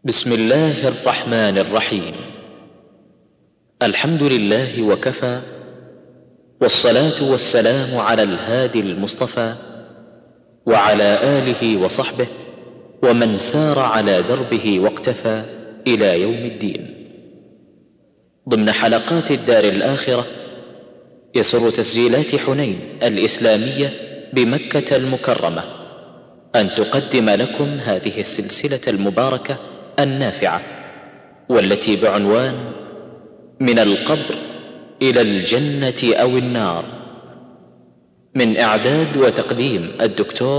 بسم الله الرحمن الرحيم. الحمد لله وكفى، والصلاة والسلام على الهادي المصطفى وعلى آله وصحبه ومن سار على دربه واقتفى إلى يوم الدين. ضمن حلقات الدار الآخرة، يسر تسجيلات حنين الإسلامية بمكة المكرمة أن تقدم لكم هذه السلسلة المباركة النافعة، والتي بعنوان من القبر إلى الجنة أو النار، من إعداد وتقديم الدكتور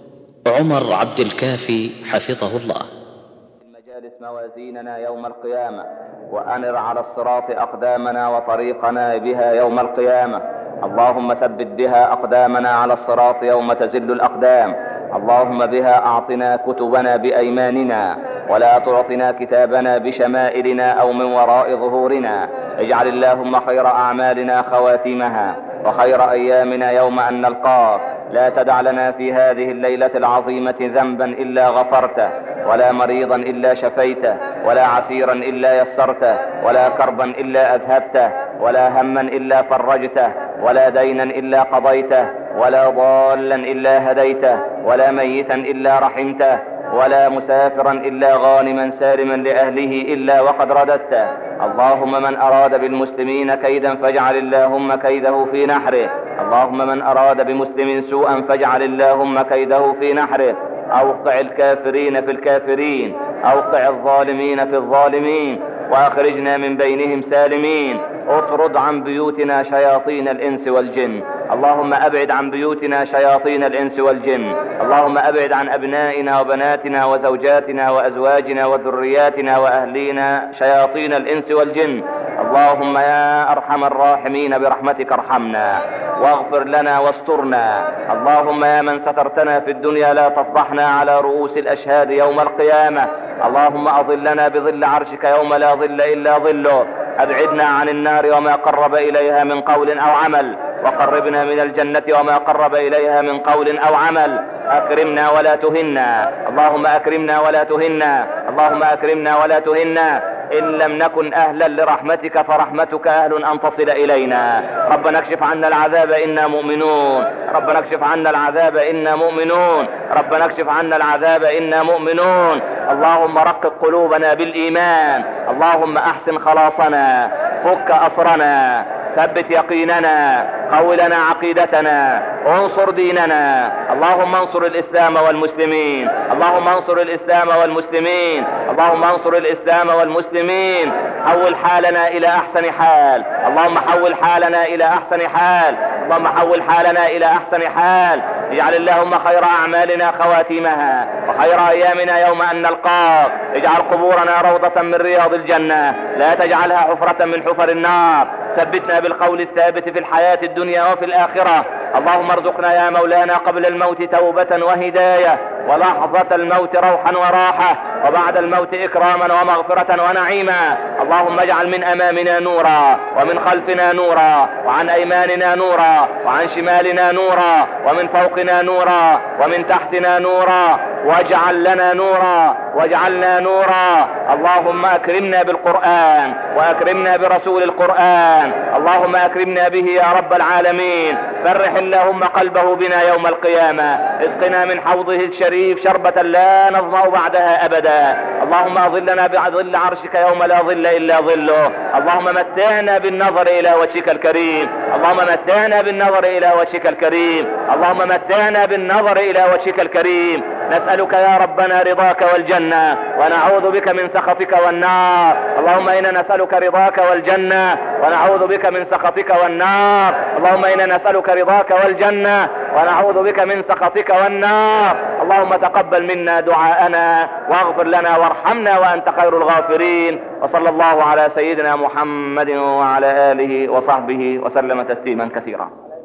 عمر عبد الكافي حفظه الله. المجالس موازيننا يوم القيامة، وأنر على الصراط أقدامنا وطريقنا بها يوم القيامة. اللهم ثبت بها أقدامنا على الصراط يوم تزل الأقدام. اللهم بها أعطنا كتبنا بأيماننا، ولا تعطنا كتابنا بشمائلنا أو من وراء ظهورنا. اجعل اللهم خير أعمالنا خواتيمها، وخير أيامنا يوم أن نلقاك. لا تدع لنا في هذه الليلة العظيمة ذنبا إلا غفرته، ولا مريضا إلا شفيته، ولا عسيرا إلا يسرته، ولا كربا إلا أذهبته، ولا هما إلا فرجته، ولا دينا إلا قضيته، ولا ضالا إلا هديته، ولا ميتا إلا رحمته، ولا مسافرا إلا غانما سالما لأهله إلا وقد رددته. اللهم من أراد بالمسلمين كيدا فاجعل اللهم كيده في نحره. اللهم من أراد بمسلم سوءا فاجعل اللهم كيده في نحره. أوقع الكافرين في الكافرين، أوقع الظالمين في الظالمين، وأخرجنا من بينهم سالمين. اطرد عن بيوتنا شياطين الإنس والجن. اللهم أبعد عن بيوتنا شياطين الإنس والجن. اللهم أبعد عن أبنائنا وبناتنا وزوجاتنا وأزواجنا وذرياتنا وأهلينا شياطين الإنس والجن. اللهم يا أرحم الراحمين برحمتك ارحمنا، واغفر لنا واسترنا. اللهم يا من سترتنا في الدنيا لا تفضحنا على رؤوس الأشهاد يوم القيامة. اللهم أظلنا بظل عرشك يوم لا ظل إلا ظله. أبعدنا عن النار وما قرب إليها من قول أو عمل، وقربنا من الجنة وما قرب إليها من قول أو عمل. أكرمنا ولا تهنا، اللهم أكرمنا ولا تهنا، اللهم أكرمنا ولا تهنا. إن لم نكن أهلا لرحمتك فرحمتك أهل أن تصل إلينا. ربنا اكشف عنا العذاب إنا مؤمنون، ربنا اكشف عنا العذاب إنا مؤمنون، ربنا اكشف عنا العذاب إنا مؤمنون. اللهم رقق قلوبنا بالإيمان، اللهم أحسن خلاصنا، فك أسرنا، ثبت يقيننا، قو لنا عقيدتنا، انصر ديننا. اللهم انصر الإسلام والمسلمين، اللهم انصر الإسلام والمسلمين، اللهم انصر الإسلام والمسلمين. حول حالنا إلى أحسن حال، اللهم حول حالنا إلى أحسن حال، اللهم حول حالنا إلى أحسن حال. اجعل اللهم خير أعمالنا خواتيمها، وخير أيامنا يوم أن نلقاك. اجعل قبورنا روضة من رياض الجنة، لا تجعلها حفرة من حفر النار. ثبتنا بالقول الثابت في الحياة الدنيا وفي الآخرة. اللهم ارزقنا يا مولانا قبل الموت توبة وهداية، ولحظة الموت روحا وراحة، وبعد الموت إكراما ومغفرة ونعيما. اللهم اجعل من أمامنا نورا، ومن خلفنا نورا، وعن أيماننا نورا، وعن شمالنا نورا، ومن فوقنا نورا، ومن تحتنا نورا، واجعل لنا نورا، واجعلنا نورا. اللهم أكرمنا بالقرآن، وأكرمنا برسول القرآن. اللهم أكرمنا به يا رب العالمين. فرح اللهم قلبه بنا يوم القيامة. اسقنا من حوضه الشريف شربة لا نظمأ بعدها أبدا. اللهم أظلنا بظل عرشك يوم لا ظل إلا ظله. اللهم متعنا بالنظر إلى وجهك الكريم، اللهم متعنا بالنظر إلى وجهك الكريم، اللهم متعنا بالنظر إلى وجهك الكريم. نسألك يا ربنا رضاك والجنة، ونعوذ بك من سخطك والنار. اللهم إنا نسألك رضاك والجنة، ونعوذ بك من سخطك والنار. اللهم إنا نسألك رضاك والجنة، ونعوذ بك من سخطك والنار. اللهم تقبل منا دعاءنا، واغفر لنا وارحمنا وأنت خير الغافرين. وصلى الله على سيدنا محمد وعلى آله وصحبه وسلم تسليما كثيرا.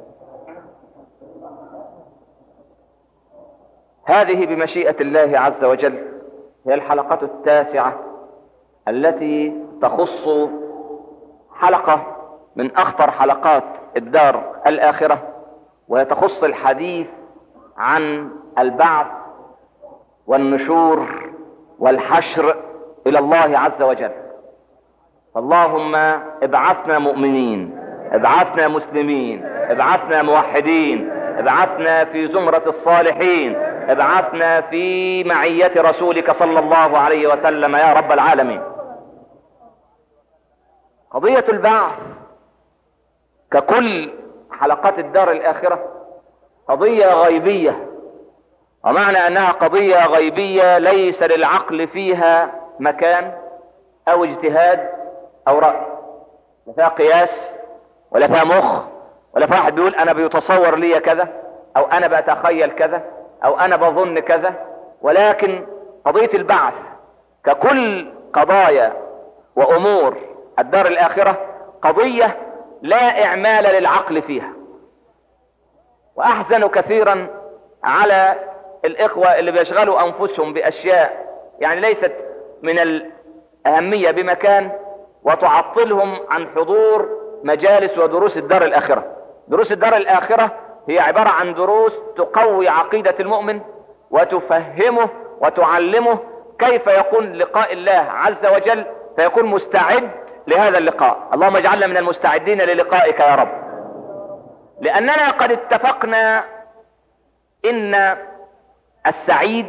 هذه بمشيئة الله عز وجل هي الحلقة التاسعة التي تخص حلقة من أخطر حلقات الدار الآخرة، ويتخص الحديث عن البعث والنشور والحشر إلى الله عز وجل. اللهم ابعثنا مؤمنين، ابعثنا مسلمين، ابعثنا موحدين، ابعثنا في زمرة الصالحين، ابعثنا في معية رسولك صلى الله عليه وسلم يا رب العالمين. قضية البعث ككل حلقات الدار الآخرة قضية غيبية، ومعنى أنها قضية غيبية ليس للعقل فيها مكان أو اجتهاد أو رأي، لا فيها قياس ولا فيها مخ ولا فيها واحد بيقول أنا بيتصور لي كذا أو أنا بتخيل كذا أو أنا بظن كذا، ولكن قضية البعث ككل قضايا وأمور الدار الآخرة قضية لا إعمال للعقل فيها. وأحزن كثيرا على الإخوة اللي بيشغلوا أنفسهم بأشياء يعني ليست من الأهمية بمكان وتعطلهم عن حضور مجالس ودروس الدار الآخرة. دروس الدار الآخرة هي عبارة عن دروس تقوي عقيدة المؤمن وتفهمه وتعلمه كيف يكون لقاء الله عز وجل فيكون مستعد لهذا اللقاء. اللهم اجعلنا من المستعدين للقائك يا رب. لأننا قد اتفقنا إن السعيد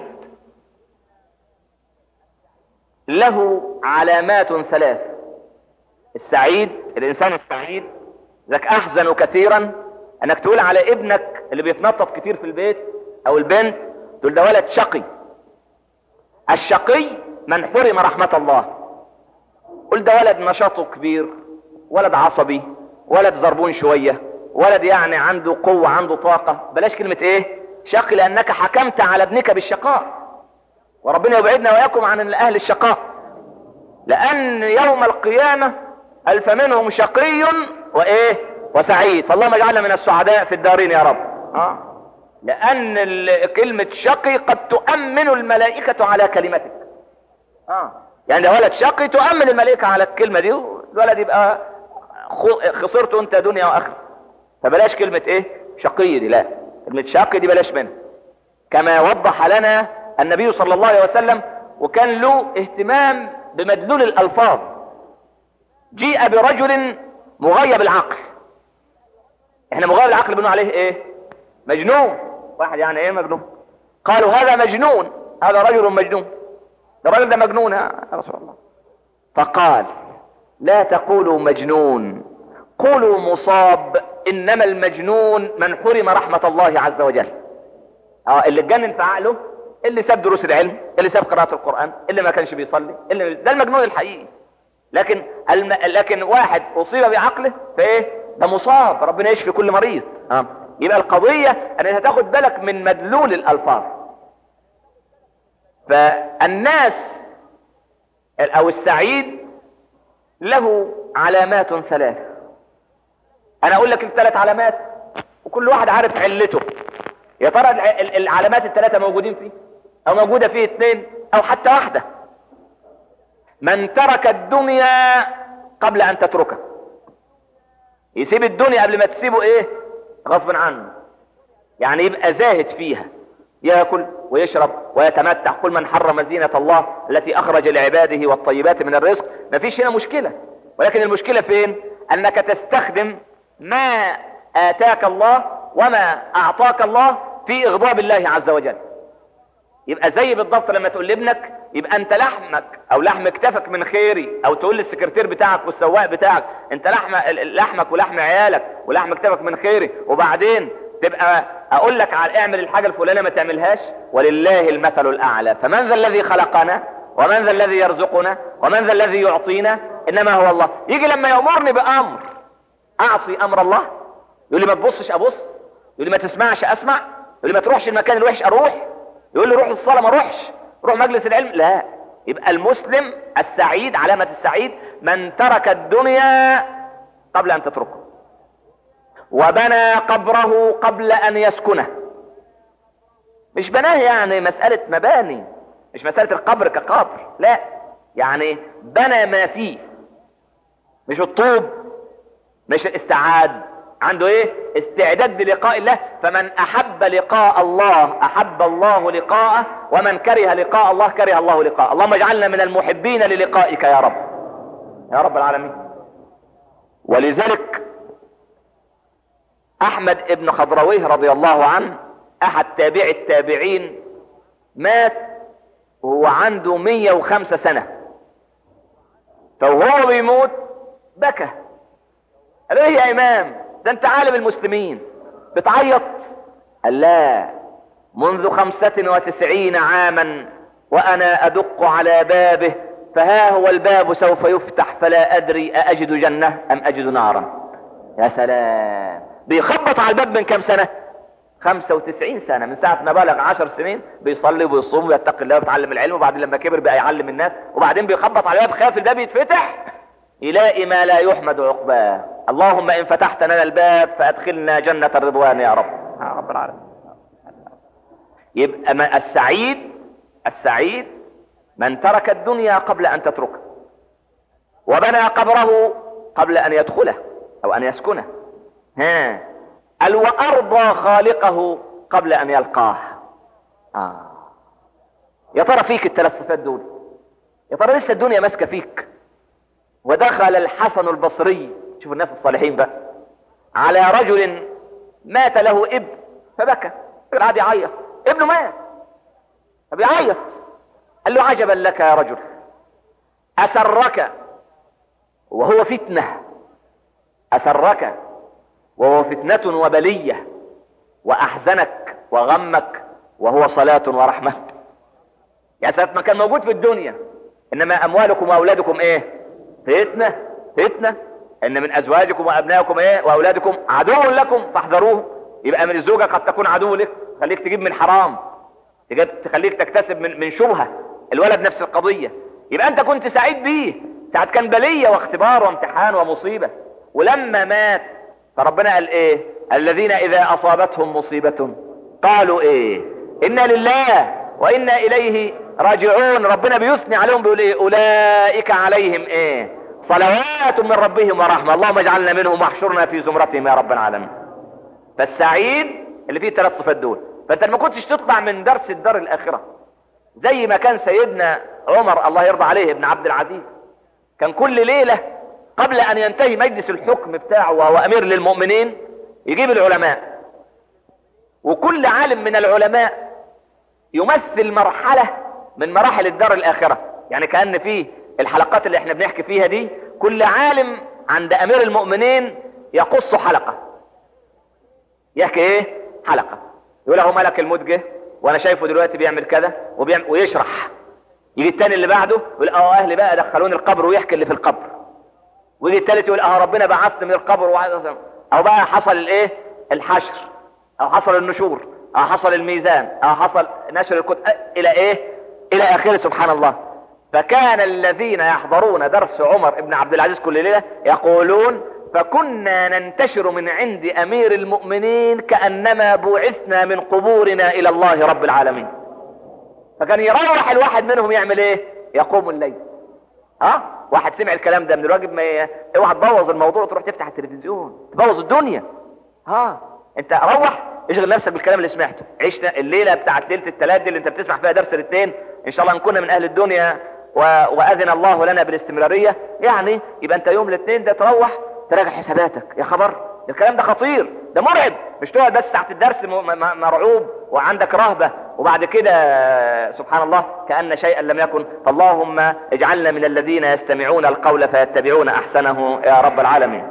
له علامات ثلاث. السعيد، الإنسان السعيد، ذاك أحزن كثيرا أنك تقول على ابنك اللي بيتنطط كتير في البيت أو البنت تقول ده ولد شقي. الشقي من حرم رحمة الله. قل ده ولد نشاطه كبير، ولد عصبي، ولد زربون شوية، ولد يعني عنده قوة عنده طاقة. بلاش كلمة ايه شقي، لأنك حكمت على ابنك بالشقاء، وربنا يبعدنا وإياكم عن أهل الشقاء، لأن يوم القيامة ألف منهم شقي وإيه وسعيد. فاللهم اجعلنا من السعداء في الدارين يا رب. لأن كلمة شقي قد تؤمن الملائكة على كلمتك. يعني ده ولد شقي تؤمن الملائكة على الكلمة دي، الولد يبقى خسرته انت دنيا واخره. فبلاش كلمة ايه شقي دي، لا، كلمة شقي دي بلاش منها. كما وضح لنا النبي صلى الله عليه وسلم، وكان له اهتمام بمدلول الالفاظ. جيء برجل مغيب العقل. احنا مغيب العقل بنقول عليه ايه مجنون. واحد يعني ايه مجنون؟ قالوا هذا مجنون، هذا رجل مجنون، الراجل ده مجنون يا رسول الله. فقال لا تقولوا مجنون، قولوا مصاب، انما المجنون من حرم رحمة الله عز وجل. اللي اتجنن في عقله، اللي ساب دروس العلم، اللي ساب قراءة القرآن، اللي ما كانش بيصلي، ده المجنون الحقيقي. لكن واحد اصيب بعقله فايه ده مصاب، ربنا يشفي كل مريض. يبقى القضية ان انت تاخد بالك من مدلول الالفاظ. فالناس او السعيد له علامات ثلاث. انا اقول لك الثلاث علامات وكل واحد عارف علته. يا ترى العلامات الثلاثة موجودين فيه او موجودة فيه اثنين او حتى واحدة. من ترك الدنيا قبل ان تتركه. يسيب الدنيا قبل ما تسيبه ايه غصب عنه، يعني يبقى زاهد فيها، يأكل ويشرب ويتمتع. كل من حرم زينة الله التي أخرج لعباده والطيبات من الرزق. ما فيش هنا مشكلة، ولكن المشكلة فين؟ أنك تستخدم ما آتاك الله وما أعطاك الله في إغضاب الله عز وجل. يبقى زي بالضبط لما تقول لابنك يبقى أنت لحمك أو لحم كتفك من خيري، أو تقول للسكرتير بتاعك والسواق بتاعك أنت لحمك ولحم عيالك ولحم كتفك من خيري، وبعدين تبقى اقول لك على اعمل الحاجة الفلانية ما تعملهاش. ولله المثل الاعلى. فمن ذا الذي خلقنا ومن ذا الذي يرزقنا ومن ذا الذي يعطينا؟ انما هو الله. يجي لما يأمرني بامر اعصي امر الله، يقول لي ما تبصش ابص، يقول لي ما تسمعش اسمع، يقول لي ما تروحش المكان الوحش اروح، يقول لي روح الصلاة ما اروحش، روح مجلس العلم لا. يبقى المسلم السعيد علامة السعيد من ترك الدنيا قبل ان تتركه، وبنى قبره قبل ان يسكنه. مش بناه يعني مسألة مباني، مش مسألة القبر كقبر، لا، يعني بنى ما فيه، مش الطوب، مش الاستعاد، عنده ايه؟ استعداد للقاء الله. فمن احب لقاء الله احب الله لقاءه، ومن كره لقاء الله كره الله لقاءه. اللهم اجعلنا من المحبين للقائك يا رب، يا رب العالمين. ولذلك احمد ابن خضرويه رضي الله عنه احد تابع التابعين مات وهو عنده 105 سنة. فوهو بيموت بكى، قال ايه يا امام ده انت عالم المسلمين بتعيط؟ قال لا، منذ 95 عاما وانا ادق على بابه، فها هو الباب سوف يفتح، فلا ادري ااجد جنة ام اجد نارا. يا سلام، بيخبط على الباب من كام سنة؟ 95 سنة، من ساعة ما بلغ 10 سنين بيصلي وبيصوم ويتقي الله ويتعلم العلم، وبعدين لما كبر بقى يعلم الناس، وبعدين بيخبط على الباب خاف الباب يتفتح يلاقي ما لا يحمد عقباه. اللهم ان فتحت لنا الباب فادخلنا جنة الرضوان يا رب، يا رب العالمين. يبقى ما السعيد من ترك الدنيا قبل ان تتركه، وبنى قبره قبل ان يدخله او ان يسكنه. قال وارضى خالقه قبل ان يلقاه. يا ترى فيك الثلاث صفات دول؟ يا ترى لسه الدنيا ماسكه فيك؟ ودخل الحسن البصري، شوف الناس الصالحين بقى، على رجل مات له ابن فبكى، قاعد يعيط، ابنه مات فبيعيط. قال له عجبا لك يا رجل، اسرك وهو فتنه، اسرك وهو فتنة وبلية، واحزنك وغمك وهو صلاة ورحمة. يا ساتر ما كان موجود في الدنيا. انما اموالكم واولادكم ايه؟ فتنة. ان من ازواجكم وابنائكم ايه؟ واولادكم عدو لكم فاحذروه. يبقى من الزوجة قد تكون عدو لك، خليك تجيب من حرام، تخليك تكتسب من شبهة. الولد نفس القضية. يبقى انت كنت سعيد بيه ساعة كان بلية واختبار وامتحان ومصيبة، ولما مات فربنا قال ايه؟ الذين اذا اصابتهم مصيبة قالوا ايه؟ انا لله وانا اليه راجعون. ربنا بيثني عليهم بيقول ايه؟ اولئك عليهم ايه؟ صلوات من ربهم ورحمة. اللهم اجعلنا منهم واحشرنا في زمرتهم يا رب العالمين. فالسعيد اللي فيه ثلاث صفات دول. فانت ما كنتش تطلع من درس الدار الاخرة زي ما كان سيدنا عمر الله يرضى عليه ابن عبد العزيز، كان كل ليلة قبل ان ينتهي مجلس الحكم بتاعه وهو امير للمؤمنين يجيب العلماء، وكل عالم من العلماء يمثل مرحلة من مراحل الدار الاخرة. يعني كأن فيه الحلقات اللي احنا بنحكي فيها دي كل عالم عند امير المؤمنين يقص حلقة، يحكي ايه؟ حلقة. يقول له ملك الموت جه وانا شايفه دلوقتي بيعمل كذا ويشرح. يجي التاني اللي بعده يقول اهلي بقى دخلوني القبر ويحكي اللي في القبر. ويجي التالت يقول ربنا بعثني من القبر او بقى حصل الايه؟ الحشر، او حصل النشور، او حصل الميزان، او حصل نشر الكتب، الى ايه؟ الى اخره. سبحان الله. فكان الذين يحضرون درس عمر ابن عبد العزيز كل ليلة يقولون فكنا ننتشر من عند امير المؤمنين كأنما بعثنا من قبورنا الى الله رب العالمين. فكان يروح الواحد منهم يعمل ايه؟ يقوم الليل. واحد سمع الكلام ده من الواجب ما اوعى تبوظ الموضوع وتروح تفتح التلفزيون تبوظ الدنيا. انت روح اشغل نفسك بالكلام اللي سمعته. عشنا الليله بتاعت ليله الثلاث دي اللي انت بتسمع فيها درس الاثنين، ان شاء الله نكون من اهل الدنيا واذن الله لنا بالاستمراريه. يعني يبقى انت يوم الاثنين ده تروح تراجع حساباتك. يا خبر، الكلام ده خطير، ده مرعب. مش تقعد بس ساعه الدرس مرعوب وعندك رهبه وبعد كده سبحان الله كأن شيئا لم يكن. فاللهم اجعلنا من الذين يستمعون القول فيتبعون احسنه يا رب العالمين.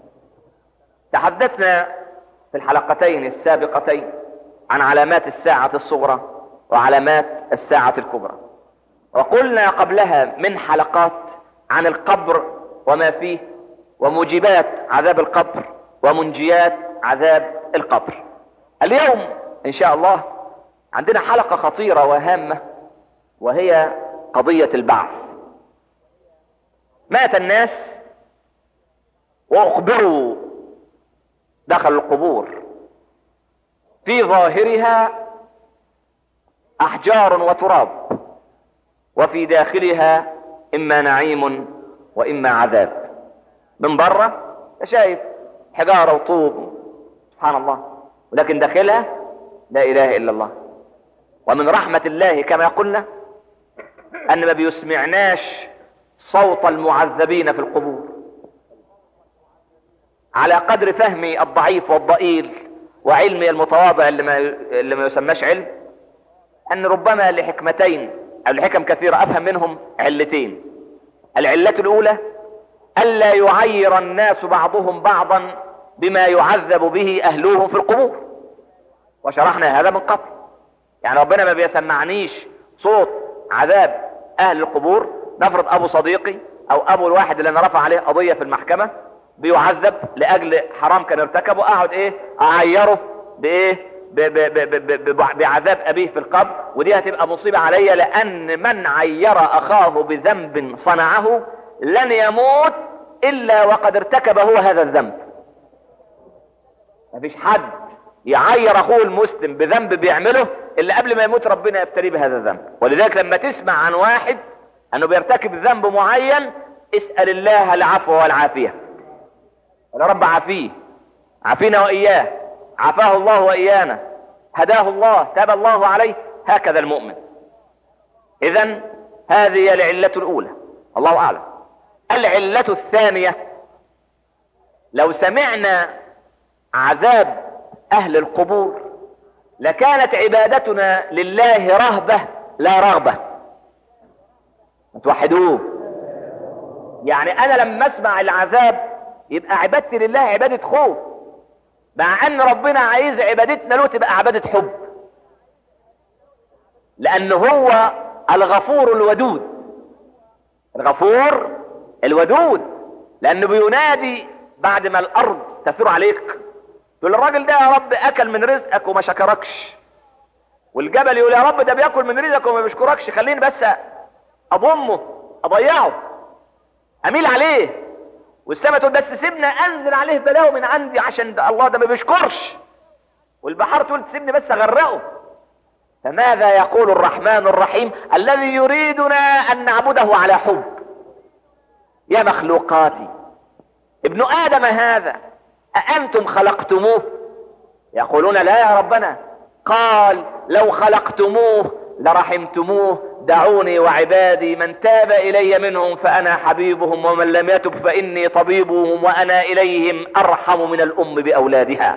تحدثنا في الحلقتين السابقتين عن علامات الساعة الصغرى وعلامات الساعة الكبرى، وقلنا قبلها من حلقات عن القبر وما فيه وموجبات عذاب القبر ومنجيات عذاب القبر. اليوم ان شاء الله عندنا حلقة خطيرة وهامة، وهي قضية البعث. مات الناس واخبروا دخلوا القبور، في ظاهرها احجار وتراب، وفي داخلها اما نعيم واما عذاب. من بره شايف حجارة وطوب، سبحان الله، ولكن داخلها لا اله الا الله. ومن رحمة الله كما قلنا ان ما بيسمعناش صوت المعذبين في القبور. على قدر فهمي الضعيف والضئيل وعلمي المتواضع اللي ما يسماش علم، ان ربما لحكمتين او لحكم كثيرة افهم منهم علتين. العلة الاولى الا يعير الناس بعضهم بعضا بما يعذب به اهلهم في القبور، وشرحنا هذا من قبل. يعني ربنا ما بيسمعنيش صوت عذاب اهل القبور. نفرض ابو صديقي او ابو الواحد اللي انا رفع عليه قضية في المحكمة بيعذب لاجل حرام كان ارتكبه، اقعد اعيره بعذاب ابيه في القبر، ودي هتبقى مصيبة عليا، لان من عير اخاه بذنب صنعه لن يموت الا وقد ارتكب هو هذا الذنب. مفيش حد يعير اخوه المسلم بذنب بيعمله الا قبل ما يموت ربنا يبتليه بهذا الذنب. ولذلك لما تسمع عن واحد انه بيرتكب ذنب معين اسأل الله العفو والعافية. يا رب عافيه، عافينا واياه، عافاه الله وايانا، هداه الله، تاب الله عليه. هكذا المؤمن. اذن هذه العلة الاولى، الله اعلم. العلة الثانية، لو سمعنا عذاب اهل القبور لكانت عبادتنا لله رهبة لا رغبة. توحدوه. يعني انا لما اسمع العذاب يبقى عبادتي لله عبادة خوف، مع ان ربنا عايز عبادتنا له تبقى عبادة حب، لانه هو الغفور الودود. الغفور الودود، لانه بينادي بعد ما الارض تثور عليك، تقول الراجل ده يا رب اكل من رزقك وما شكركش، والجبل يقول يا رب ده بياكل من رزقك وما بيشكركش، خليني بس اضمه اضيعه اميل عليه. والسماء تقول بس سيبنا انزل عليه بلاوي من عندي عشان ده الله ده ما بيشكرش. والبحر تقول سيبني بس اغرقه. فماذا يقول الرحمن الرحيم الذي يريدنا ان نعبده على حب؟ يا مخلوقاتي، ابن ادم هذا أأنتم خلقتموه؟ يقولون لا يا ربنا. قال لو خلقتموه لرحمتموه، دعوني وعبادي من تاب إلي منهم فأنا حبيبهم، ومن لم يتب فإني طبيبهم، وأنا إليهم أرحم من الأم بأولادها.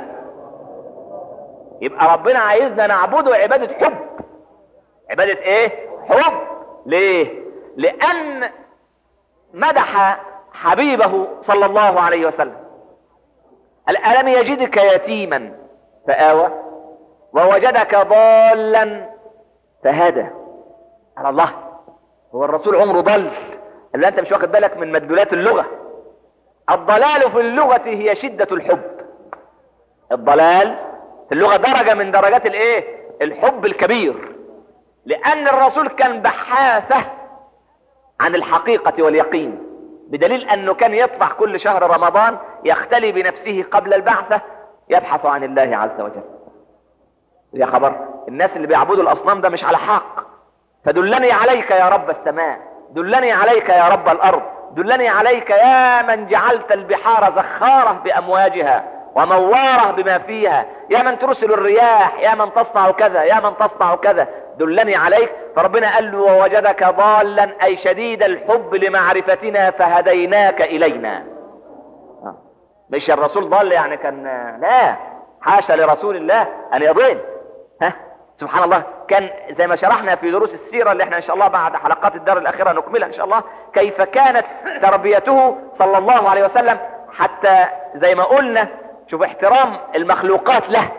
يبقى ربنا عايزنا نعبده عبادة حب. عبادة حب. ليه؟ لأن مدح حبيبه صلى الله عليه وسلم. ألم يجدك يتيما فآوى ووجدك ضالا فهدى. على الله، هو الرسول عمره ضل؟ اللي انت مش واخد بالك من مدلولات اللغة. الضلال في اللغة هي شدة الحب. الضلال في اللغة درجة من درجات الحب الكبير، لأن الرسول كان بحاثة عن الحقيقة واليقين، بدليل أنه كان يطلع كل شهر رمضان يختلي بنفسه قبل البعثة يبحث عن الله عز وجل. يا خبر، الناس اللي بيعبدوا الأصنام ده مش على حق. فدلني عليك يا رب السماء، دلني عليك يا رب الأرض، دلني عليك يا من جعلت البحار زخارة بأمواجها وموارة بما فيها، يا من ترسل الرياح، يا من تصنع كذا، يا من تصنع كذا، دلني عليك. فربنا قال له ووجدك ضالا أي شديد الحب لمعرفتنا فهديناك إلينا. مش الرسول ضال يعني كان، لا، حاشا لرسول الله أن يضل. سبحان الله. كان زي ما شرحنا في دروس السيرة اللي احنا ان شاء الله بعد حلقات الدار الأخيرة نكملها ان شاء الله، كيف كانت تربيته صلى الله عليه وسلم، حتى زي ما قلنا شوف احترام المخلوقات له.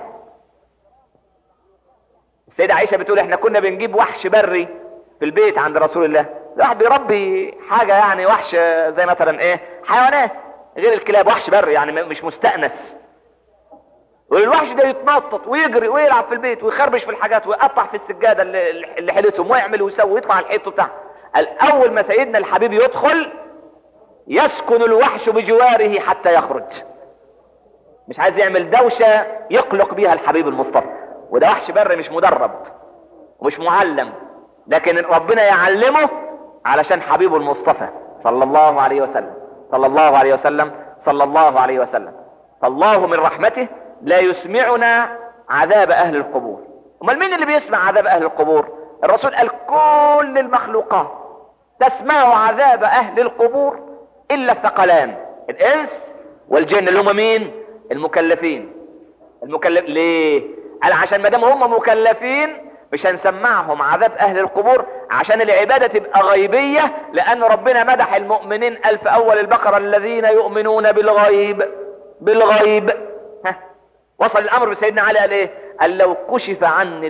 السيدة عائشة بتقول احنا كنا بنجيب وحش بري في البيت عند رسول الله. الواحد بيربي حاجة يعني وحش زي مثلا حيوانات غير الكلاب، وحش بري يعني مش مستأنس، والوحش ده يتنطط ويجري ويلعب في البيت ويخربش في الحاجات ويقطع في السجادة اللي حلتهم ويعمل ويسوي ويطلع الحيط بتاعه. الاول ما سيدنا الحبيب يدخل يسكن الوحش بجواره حتى يخرج، مش عايز يعمل دوشة يقلق بيها الحبيب المصطفى. وده وحش بري مش مدرب ومش معلم، لكن ربنا يعلمه علشان حبيبه المصطفى صلى الله عليه وسلم، صلى الله عليه وسلم، صلى الله عليه وسلم. فالله من رحمته لا يسمعنا عذاب اهل القبور. امال مين اللي بيسمع عذاب اهل القبور؟ الرسول قال كل المخلوقات تسمع عذاب اهل القبور الا الثقلان، الانس والجن، اللي هم مين؟ المكلفين. ليه؟ قال عشان ما دام هم مكلفين مش هنسمعهم عذاب اهل القبور، عشان العبادة تبقى غيبية، لان ربنا مدح المؤمنين قال في اول البقرة الذين يؤمنون بالغيب. وصل الامر بسيدنا علي قال ايه؟ قال لو كشف عني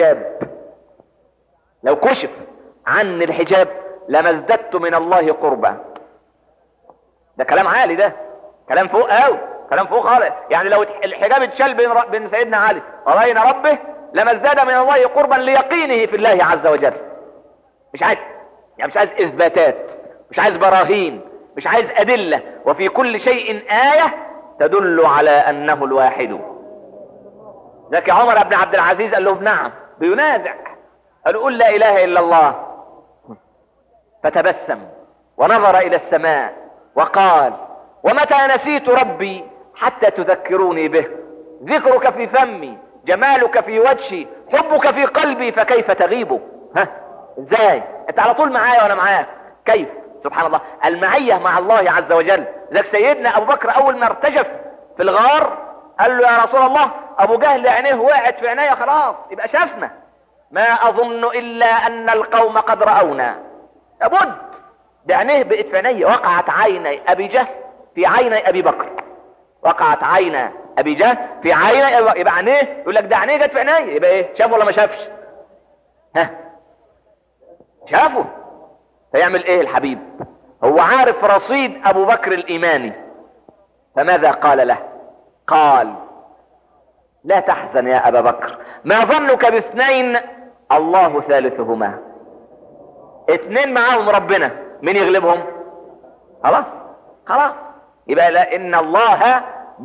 الحجاب لما ازددت من الله قربا. ده كلام عالي، ده كلام فوق قوي، كلام فوق خالص. يعني لو الحجاب اتشال بين سيدنا علي وبين ربه لما ازداد من الله قربا ليقينه في الله عز وجل. مش عايز اثباتات، مش عايز براهين، مش عايز ادلة، وفي كل شيء آية تدل على انه الواحد. ذاك عمر بن عبد العزيز قال له نعم، بينازع، قال قل لا اله الا الله، فتبسم ونظر الى السماء وقال ومتى نسيت ربي حتى تذكروني به، ذكرك في فمي، جمالك في وجهي، حبك في قلبي، فكيف تغيب؟ ازاي انت على طول معايا وانا معاك؟ كيف؟ سبحان الله، المعية مع الله عز وجل. ذاك سيدنا ابو بكر اول ما ارتجف في الغار قال له يا رسول الله ابو جهل عينيه وقعت في عينيا، خلاص يبقى شافنا، ما اظن الا ان القوم قد رأونا. لابد، ده عينيه بقت في عينيا. وقعت عيني ابي جهل في عيني ابي بكر، وقعت عين ابي جهل في عيني، يبقى عينيه، يقول لك ده عينيه جت في عينيا، يبقى ايه؟ شاف ولا ما شافش؟ شافه. فيعمل ايه الحبيب؟ هو عارف رصيد ابو بكر الايماني، فماذا قال له؟ قال لا تحزن يا ابا بكر، ما ظنك باثنين الله ثالثهما. اثنين معاهم ربنا، مين يغلبهم؟ خلاص يبقى لا، ان الله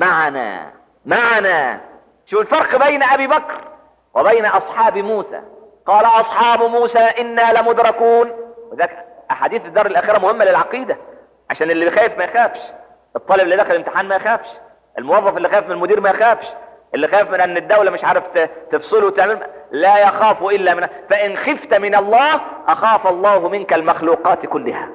معنا. شو الفرق بين ابي بكر وبين اصحاب موسى؟ قال اصحاب موسى انا لمدركون. وذاك احاديث الدار الاخره مهمه للعقيده، عشان اللي خايف ما يخافش، الطالب اللي داخل الامتحان ما يخافش، الموظف اللي خايف من المدير ما يخافش، اللي خايف من ان الدوله مش عارف تفصله وتعمل، لا يخاف الا من، فان خفت من الله اخاف الله منك المخلوقات كلها.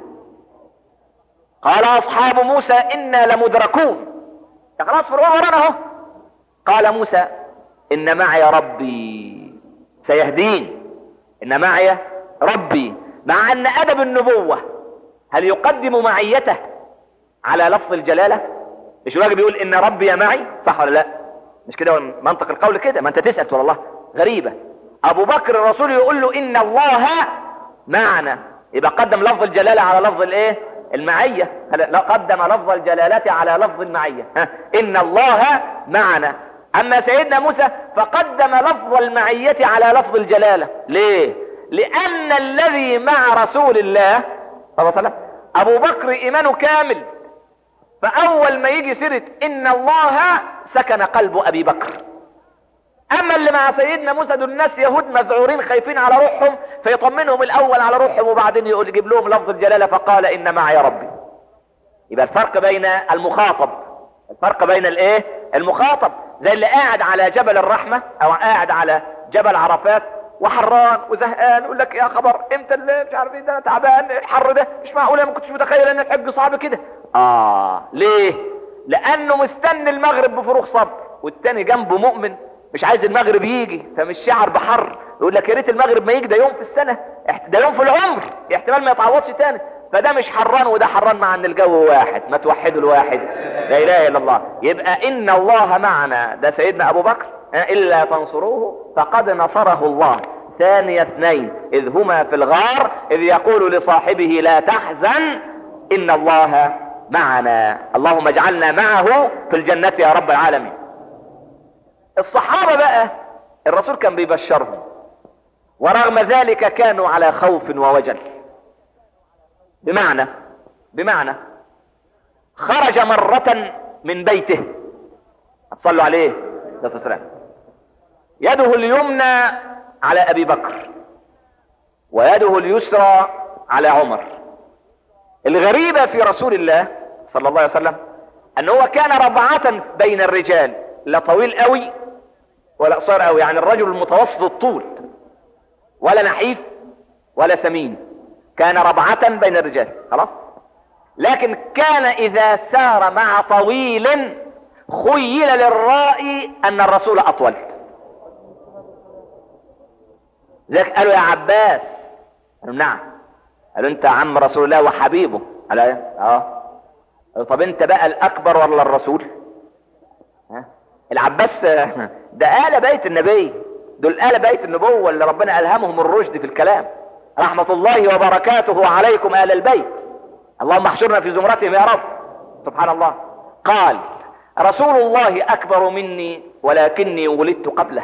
قال اصحاب موسى انا لمدركون، خلاص في ورانا اهو. قال موسى ان معي ربي سيهدين، ان معي ربي. مع ان ادب النبوة هل يقدم معيته على لفظ الجلالة؟ مش الراجل بيقول ان ربي معي، صح ولا لا؟ مش كده منطق القول كده؟ ما انت تسأل تقول الله غريبة. ابو بكر الرسول يقول له ان الله معنا، يبقى قدم لفظ الجلالة على لفظ الايه؟ المعية. لا، قدم لفظ الجلالة على لفظ المعية. ان الله معنا. اما سيدنا موسى فقدم لفظ المعية على لفظ الجلالة. ليه؟ لان الذي مع رسول الله صلى الله عليه وسلم ابو بكر ايمانه كامل، فاول ما يجي سيرة ان الله سكن قلب ابي بكر. اما اللي مع سيدنا موسى دول الناس يهود مذعورين خايفين على روحهم، فيطمنهم الاول على روحهم وبعدين يجيب لهم لفظ الجلالة فقال ان معي ربي. يبقى الفرق بين المخاطب، الفرق بين الايه؟ المخاطب زي اللي قاعد على جبل الرحمة او قاعد على جبل عرفات وحران وزهقان، يقول لك يا خبر امتى اللي مش عارف ايه، ده انا تعبان، الحر ده مش معقول، انا ما كنتش متخيل ان الحج صعب كده. ليه؟ لانه مستني المغرب بفروغ صبر، والتاني جنبه مؤمن مش عايز المغرب يجي، فمش شعر بحر، يقول لك يا ريت المغرب ما يجي، ده يوم في السنة، ده يوم في العمر، احتمال ما يتعوضش تاني. فده مش حران وده حران، مع ان الجو واحد، ما توحدوا الواحد لا اله الا الله. يبقى ان الله معنا ده سيدنا ابو بكر، الا تنصروه فقد نصره الله. ثاني اثنين اذ هما في الغار اذ يقول لصاحبه لا تحزن ان الله معنا. اللهم اجعلنا معه في الجنة يا رب العالمين. الصحابة بقى الرسول كان بيبشرهم، ورغم ذلك كانوا على خوف ووجل. بمعنى خرج مرة من بيته، صلوا عليه الصلاة، يده اليمنى على ابي بكر ويده اليسرى على عمر. الغريبة في رسول الله صلى الله عليه وسلم ان هو كان ربعة بين الرجال، لا طويل قوي ولا قصير قوي، يعني الرجل المتوسط الطول، ولا نحيف ولا سمين، كان ربعة بين الرجال خلاص. لكن كان اذا سار مع طويل خيل للرائي ان الرسول اطول. ذلك قالوا يا عباس، قالوا نعم، قالوا انت عم رسول الله وحبيبه، قال قالوا طب انت بقى الاكبر ولا الرسول؟ العباس ده آل بيت النبي، دول آل بيت النبوة اللي ربنا ألهمهم الرشد في الكلام. رحمة الله وبركاته عليكم آل البيت، اللهم احشرنا في زمرتهم يا رب. سبحان الله. قال رسول الله أكبر مني ولكني ولدت قبله.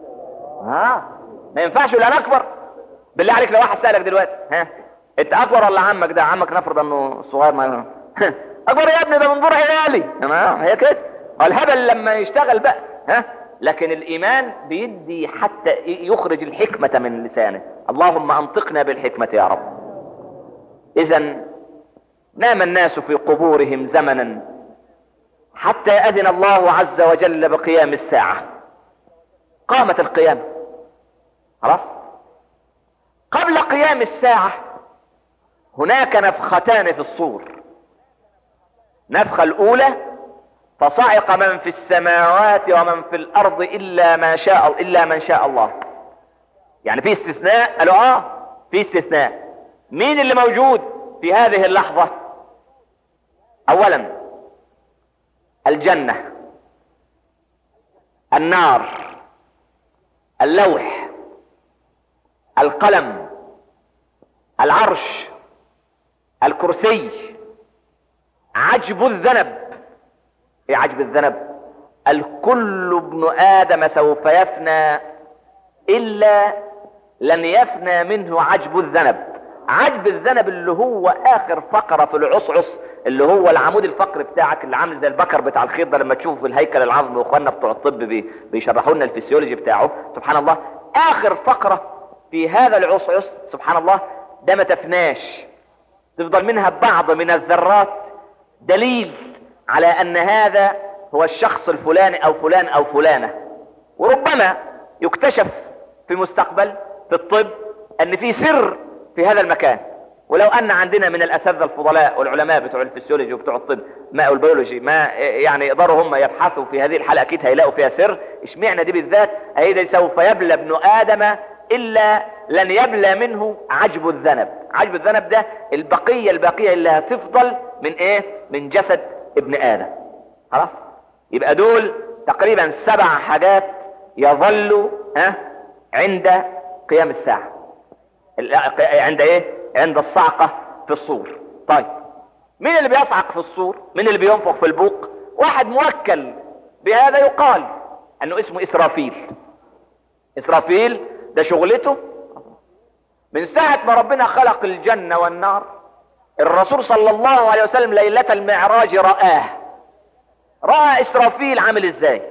ما ينفعش الا انا اكبر. بالله عليك لو واحد سألك دلوقتي انت اكبر ولا عمك؟ ده عمك نفرض انه صغير، ما اكبر يا ابني، ده منظور عيالي. هي كده الهبل لما يشتغل بقى. لكن الايمان بيدي حتى يخرج الحكمة من لسانه. اللهم انطقنا بالحكمة يا رب. اذا نام الناس في قبورهم زمنا حتى اذن الله عز وجل بقيام الساعة. قامت القيامة خلاص. قبل قيام الساعة هناك نفختان في الصور. نفخة الاولى فصعق من في السماوات ومن في الارض الا من شاء الله. يعني في استثناء؟ قالوا في استثناء. مين اللي موجود في هذه اللحظة؟ اولا الجنة، النار، اللوح، القلم، العرش، الكرسي، عجب الذنب. ايه عجب الذنب؟ الكل ابن ادم سوف يفنى الا لن يفنى منه عجب الذنب. عجب الذنب اللي هو اخر فقرة في العصعص، اللي هو العمود الفقري بتاعك اللي عامل زي البكر بتاع الخيط ده، لما تشوفه في الهيكل العظمي، واخواننا بتوع الطب بيشرحوا لنا الفسيولوجي بتاعه. سبحان الله. اخر فقرة في هذا العصعص سبحان الله ده ما تفناش، تفضل منها بعض من الذرات، دليل على ان هذا هو الشخص الفلاني او فلان او فلانة. وربما يكتشف في المستقبل في الطب ان في سر في هذا المكان. ولو ان عندنا من الاساتذه الفضلاء والعلماء بتوع الفسيولوجي وبتوع الطب ما والبيولوجي ما يعني يقدروا هم يبحثوا في هذه الحلقة، اكيد هيلاقوا فيها سر. اشمعنى دي بالذات؟ اهي سوف يبلى ابن ادم الا لن يبلى منه عجب الذنب. عجب الذنب ده البقية اللي هتفضل من ايه؟ من جسد ابن ادم. خلاص. يبقى دول تقريبا 7 حاجات يظلوا عند قيام الساعة. عند ايه؟ عند الصعقة في الصور. طيب مين اللي بيصعق في الصور؟ مين اللي بينفخ في البوق؟ واحد موكل بهذا يقال انه اسمه اسرافيل. اسرافيل ده شغلته من ساعة ما ربنا خلق الجنة والنار. الرسول صلى الله عليه وسلم ليلة المعراج رأى اسرافيل عامل ازاي؟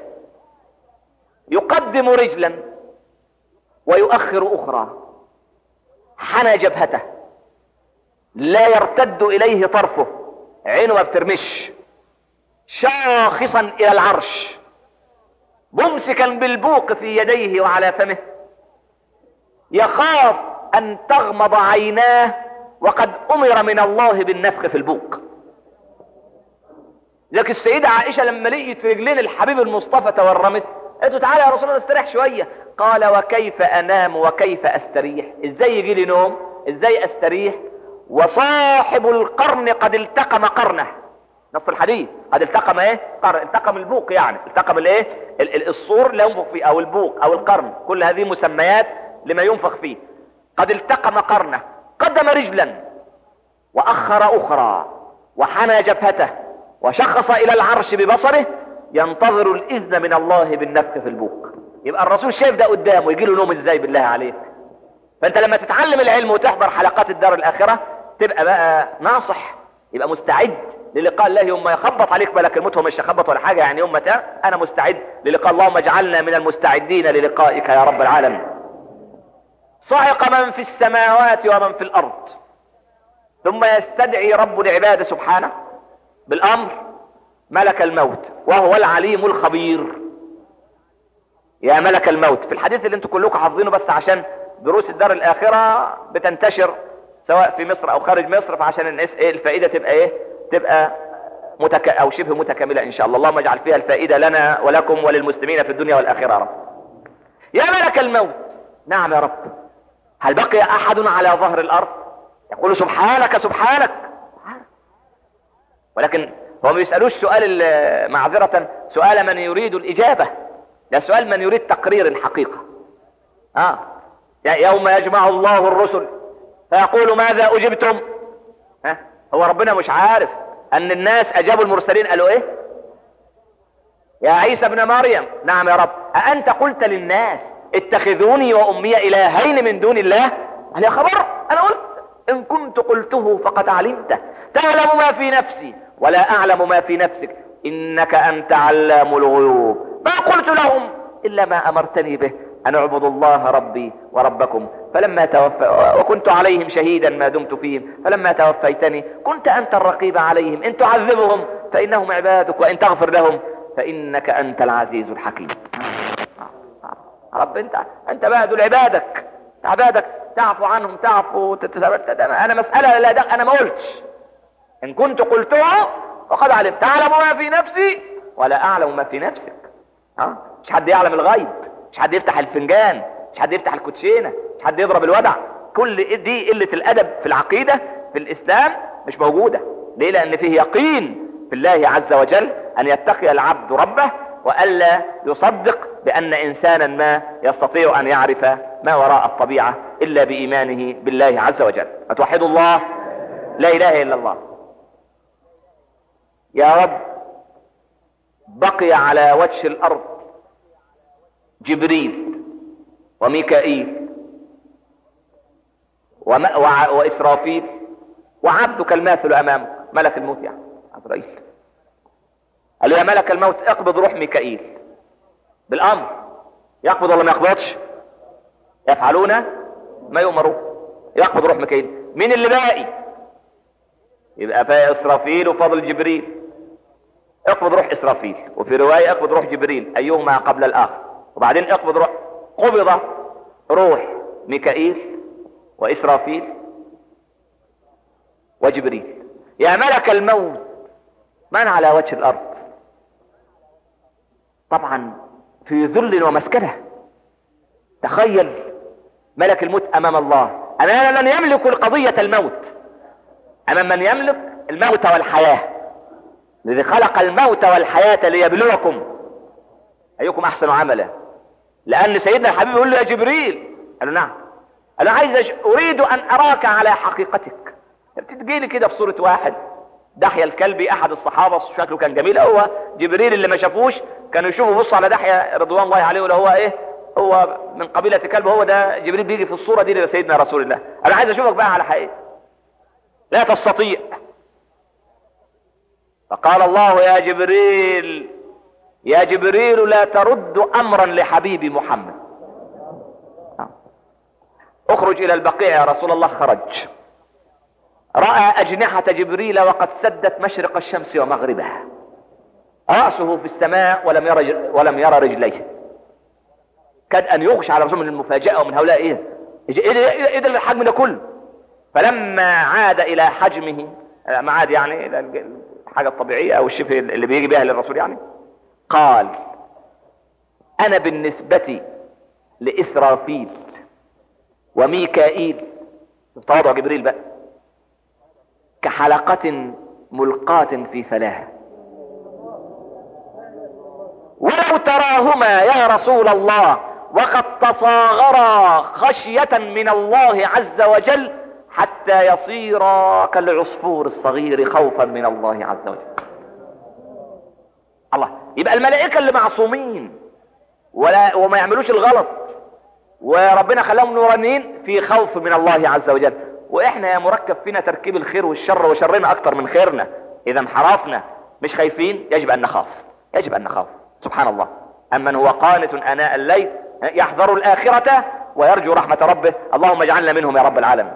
يقدم رجلا ويؤخر اخرى، حنى جبهته، لا يرتد اليه طرفه، عينه ما بترمش، شاخصا الى العرش، ممسكا بالبوق في يديه وعلى فمه، يخاف ان تغمض عيناه وقد امر من الله بالنفخ في البوق. لكن السيدة عائشة لما لقيت في رجلين الحبيب المصطفى تورمت، قالت له تعالى يا رسول الله استريح شوية. قال وكيف انام وكيف استريح؟ ازاي يجي لي نوم؟ ازاي استريح وصاحب القرن قد التقم قرنه؟ نص الحديث قد التقم ايه؟ قرن. التقم البوق، يعني التقم الايه؟ الصور اللي ينفخ فيه، او البوق او القرن، كل هذه مسميات لما ينفخ فيه. قد التقم قرنه، قدم رجلا واخر اخرى وحنى جبهته وشخص الى العرش ببصره ينتظر الاذن من الله بالنفخ في البوق. يبقى الرسول شايف ده قدامه، يجي له نوم ازاي بالله عليك؟ فانت لما تتعلم العلم وتحضر حلقات الدار الاخرة تبقى بقى ناصح، يبقى مستعد للقاء الله. يوم يخبط عليك ملك الموت، هو مش يخبط ولا حاجة، يعني يوم انا مستعد للقاء. اللهم اجعلنا من المستعدين للقائك يا رب العالمين. صعق من في السماوات ومن في الارض، ثم يستدعي رب العباد سبحانه بالامر ملك الموت وهو العليم الخبير. يا ملك الموت، في الحديث اللي انتم كلكم حافظينه بس عشان دروس الدار الاخرة بتنتشر سواء في مصر او خارج مصر، فعشان الناس الفائدة تبقى تبقى او شبه متكاملة ان شاء الله. اللهم اجعل فيها الفائدة لنا ولكم وللمسلمين في الدنيا والاخرة يا رب. يا ملك الموت. نعم يا رب. هل بقي احد على ظهر الارض يقول سبحانك سبحانك؟ ولكن هم ما يسألوش سؤال معذرة سؤال من يريد الاجابة، ده سؤال من يريد تقرير الحقيقة. يوم يجمع الله الرسل فيقول ماذا اجبتم؟ هو ربنا مش عارف ان الناس اجابوا المرسلين قالوا ايه؟ يا عيسى ابن مريم. نعم يا رب. أأنت قلت للناس اتخذوني وأمي إلهين من دون الله؟ هل يا خبر أنا قلت؟ إن كنت قلته فقد علمته، تعلم ما في نفسي ولا أعلم ما في نفسك، إنك أنت علام الغيوب. ما قلت لهم إلا ما أمرتني به، أن اعبدوا الله ربي وربكم، وكنت عليهم شهيدا ما دمت فيهم، فلما توفيتني كنت أنت الرقيب عليهم، إن تعذبهم فإنهم عبادك وإن تغفر لهم فإنك أنت العزيز الحكيم. رب أنت بقى دول عبادك تعفو عنهم، تعفو أنا مسألة لا أنا ما قلتش. إن كنت قلته فقد علمت، تعلم ما في نفسي ولا أعلم ما في نفسك. مش حد يعلم الغيب، مش حد يفتح الفنجان، مش حد يفتح الكوتشينة، مش حد يضرب الودع. كل دي قلة الأدب في العقيدة في الإسلام مش موجودة. ليه؟ لأن فيه يقين في الله عز وجل أن يتقي العبد ربه، وألا يصدق بأن إنسانا ما يستطيع أن يعرف ما وراء الطبيعة إلا بإيمانه بالله عز وجل. فتوحدوا الله، لا إله إلا الله. يا رب، بقي على وجه الأرض جبريل وميكائيل وإسرافيل وعبدك الماثل أمامك ملك الموت، يعني عزرائيل. قال له يا ملك الموت اقبض روح ميكائيل بالامر. يقبض ولا ما يقبضش؟ يفعلون ما يؤمرون. يقبض روح ميكائيل. مين اللي باقي؟ يبقى باقي اسرافيل وفضل جبريل. اقبض روح اسرافيل، وفي رواية اقبض روح جبريل، ايهما قبل الاخر. وبعدين اقبض روح، قبض روح ميكائيل واسرافيل وجبريل. يا ملك الموت من على وجه الارض؟ طبعا في ذل ومسكنة. تخيل ملك الموت امام الله، امام من يملك القضية الموت، امام من يملك الموت والحياة، الذي خلق الموت والحياة ليبلوكم ايكم احسن عملا. لان سيدنا الحبيب يقول له يا جبريل، قال له نعم، قال له اريد ان اراك على حقيقتك. بتجيلي كده في صورة واحد. دحية الكلبي احد الصحابة شكله كان جميل، هو جبريل اللي ما شافوش كانوا يشوفوا بصوا على دحية رضوان الله عليه، ولا هو ايه، هو من قبيلة كلب، هو ده جبريل بيجي في الصورة دي لسيدنا رسول الله. انا عايز اشوفك بقى على حقيقة. لا تستطيع. فقال الله يا جبريل لا ترد امرا لحبيبي محمد. اخرج الى البقيع يا رسول الله. خرج، رأى أجنحة جبريل وقد سدت مشرق الشمس ومغربها، رأسه في السماء ولم يرى رجليه. كاد أن يغشى على رسول من المفاجأة ومن هؤلاء إيه ده الحجم ده كله. فلما عاد إلى حجمه، ما عاد يعني إلى الحاجة الطبيعية أو الشبه اللي بيجي بها للرسول، يعني قال أنا بالنسبة لإسرافيل وميكائيل، تواضع جبريل بقى، كحلقة ملقاة في فلاة، ولو تراهما يا رسول الله وقد تصاغرا خشية من الله عز وجل حتى يصيرا كالعصفور الصغير خوفا من الله عز وجل. الله. يبقى الملائكة اللي معصومين وما يعملوش الغلط، وربنا خلاهم نورانيين في خوف من الله عز وجل. واحنا يا مركب فينا تركيب الخير والشر، وشرنا اكتر من خيرنا. اذا انحرفنا مش خايفين، يجب ان نخاف. سبحان الله. امن هو قانت اناء الليل يحذر الاخرة ويرجو رحمة ربه، اللهم اجعلنا منهم يا رب العالمين.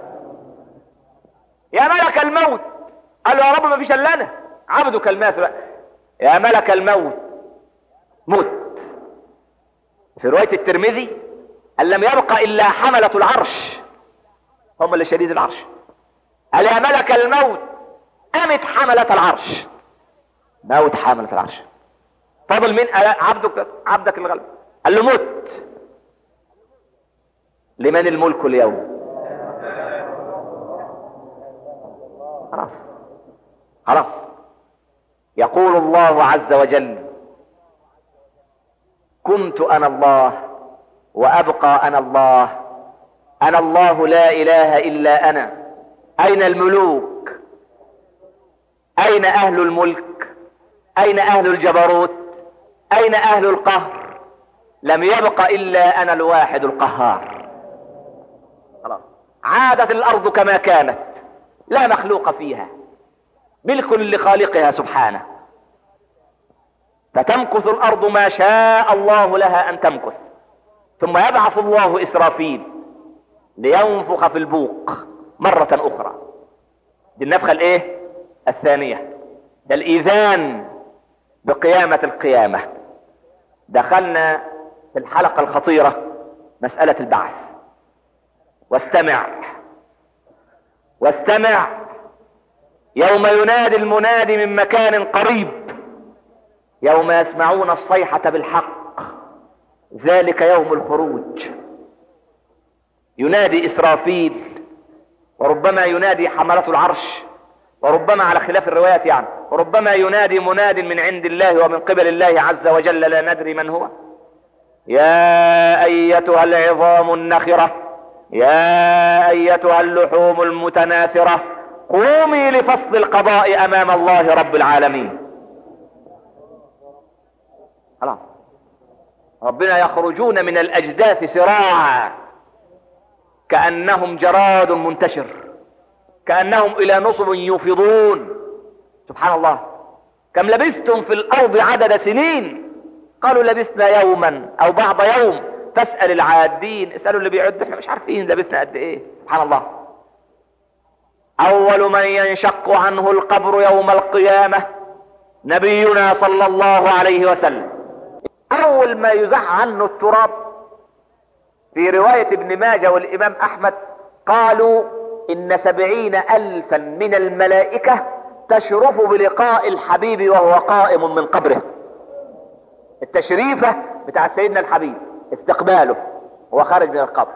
يا ملك الموت، قال له يا رب ما فيش الا انا عبدك الماثل. يا ملك الموت مت. في رواية الترمذي أن لم يبق إلا حملة العرش، هم اللي شديد العرش. قال يا ملك الموت أمت حملة العرش، موت حملة العرش. فضل من عبدك الغلب. قال له مت. لمن الملك اليوم؟ خلاص. يقول الله عز وجل كنت أنا الله وأبقى أنا الله، أنا الله لا إله إلا أنا. أين الملوك؟ أين أهل الملك؟ أين أهل الجبروت؟ أين أهل القهر؟ لم يبق إلا أنا الواحد القهار. خلاص. عادت الأرض كما كانت، لا مخلوق فيها، ملك لخالقها سبحانه. فتمكث الأرض ما شاء الله لها أن تمكث، ثم يبعث الله إسرافيل لينفخ في البوق مرة أخرى. دي النفخة الايه؟ الثانية. ده الإذان بقيامة القيامة. دخلنا في الحلقة الخطيرة مسألة البعث. واستمع يوم ينادي المنادي من مكان قريب، يوم يسمعون الصيحة بالحق، ذلك يوم الخروج. ينادي إسرافيل، وربما ينادي حملة العرش، وربما على خلاف الروايات يعني، وربما ينادي مناد من عند الله ومن قبل الله عز وجل لا ندري من هو. يا أيتها العظام النخرة، يا أيتها اللحوم المتناثرة، قومي لفصل القضاء أمام الله رب العالمين. خلاص. ربنا يخرجون من الأجداث سراعا كأنهم جراد منتشر، كأنهم إلى نصب يوفضون. سبحان الله. كم لبثتم في الأرض عدد سنين؟ قالوا لبثنا يوما أو بعض يوم، فاسأل العادين. اسألوا اللي بيعد، احنا مش عارفين لبثنا قد ايه. سبحان الله. أول من ينشق عنه القبر يوم القيامة نبينا صلى الله عليه وسلم. أول ما يزح عنه التراب. في رواية ابن ماجه والإمام أحمد قالوا إن 70,000 من الملائكة تشرف بلقاء الحبيب وهو قائم من قبره. التشريفة بتاع سيدنا الحبيب، استقباله وهو خارج من القبر.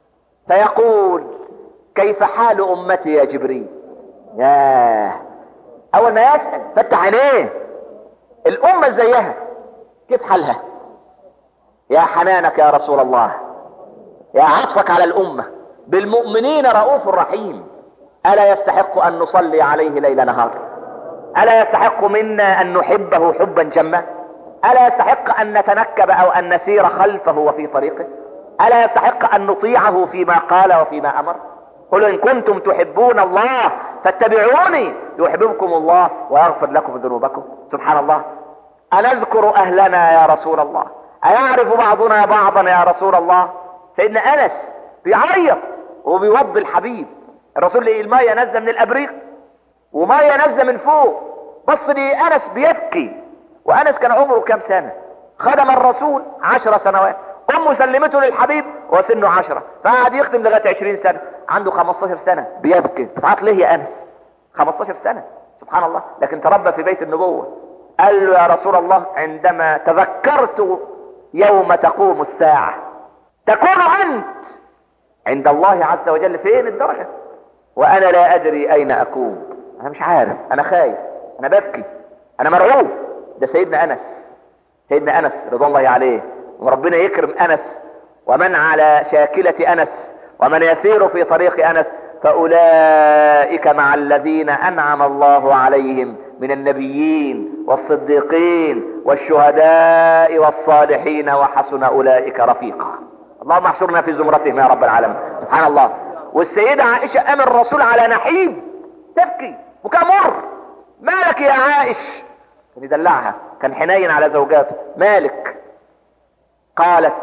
فيقول كيف حال أمتي يا جبريل؟ ياه، أول ما يسأل فتح عينيه، الأمة زيها كيف حالها؟ يا حنانك يا رسول الله، يا عطفك على الأمة، بالمؤمنين رؤوف رحيم. ألا يستحق أن نصلي عليه ليل نهار؟ ألا يستحق منا أن نحبه حبا جما؟ ألا يستحق أن نتنكب أو أن نسير خلفه وفي طريقه؟ ألا يستحق أن نطيعه فيما قال وفيما أمر؟ قل إن كنتم تحبون الله فاتبعوني يحببكم الله ويغفر لكم ذنوبكم. سبحان الله. أنذكر أهلنا يا رسول الله؟ أيعرف بعضنا بعضا يا رسول الله؟ سيدنا أنس بيعيط وبيوضي الحبيب. الرسول لقي المية نازله من الأبريق ومية نازله من فوق، بص لي أنس بيبكي. وأنس كان عمره كام سنة؟ خدم الرسول 10 سنوات. أمه سلمته للحبيب وسنه 10، فقعد يخدم لغاية 20 سنة. عنده 15 سنة بيبكي. بتعيط ليه يا أنس؟ 15 سنة. سبحان الله. لكن تربى في بيت النبوة. قال له يا رسول الله عندما تذكرت يوم تقوم الساعة تكون أنت عند الله عز وجل. فين الدرجة؟ وأنا لا أدري أين أكون. أنا مش عارف، أنا خايف، أنا ببكي، أنا مرعوب. ده سيدنا أنس، سيدنا أنس رضوان الله عليه. وربنا يكرم أنس ومن على شاكلة أنس ومن يسير في طريق أنس، فأولئك مع الذين أنعم الله عليهم من النبيين والصديقين والشهداء والصالحين وحسن أولئك رفيقا. اللهم احشرنا في زمرتهم يا رب العالمين. سبحان الله. والسيدة عائشة أم الرسول على نحيب تبكي بكاء مر. مالك يا عائش؟ كان يدلعها، كان حنين على زوجاته. مالك؟ قالت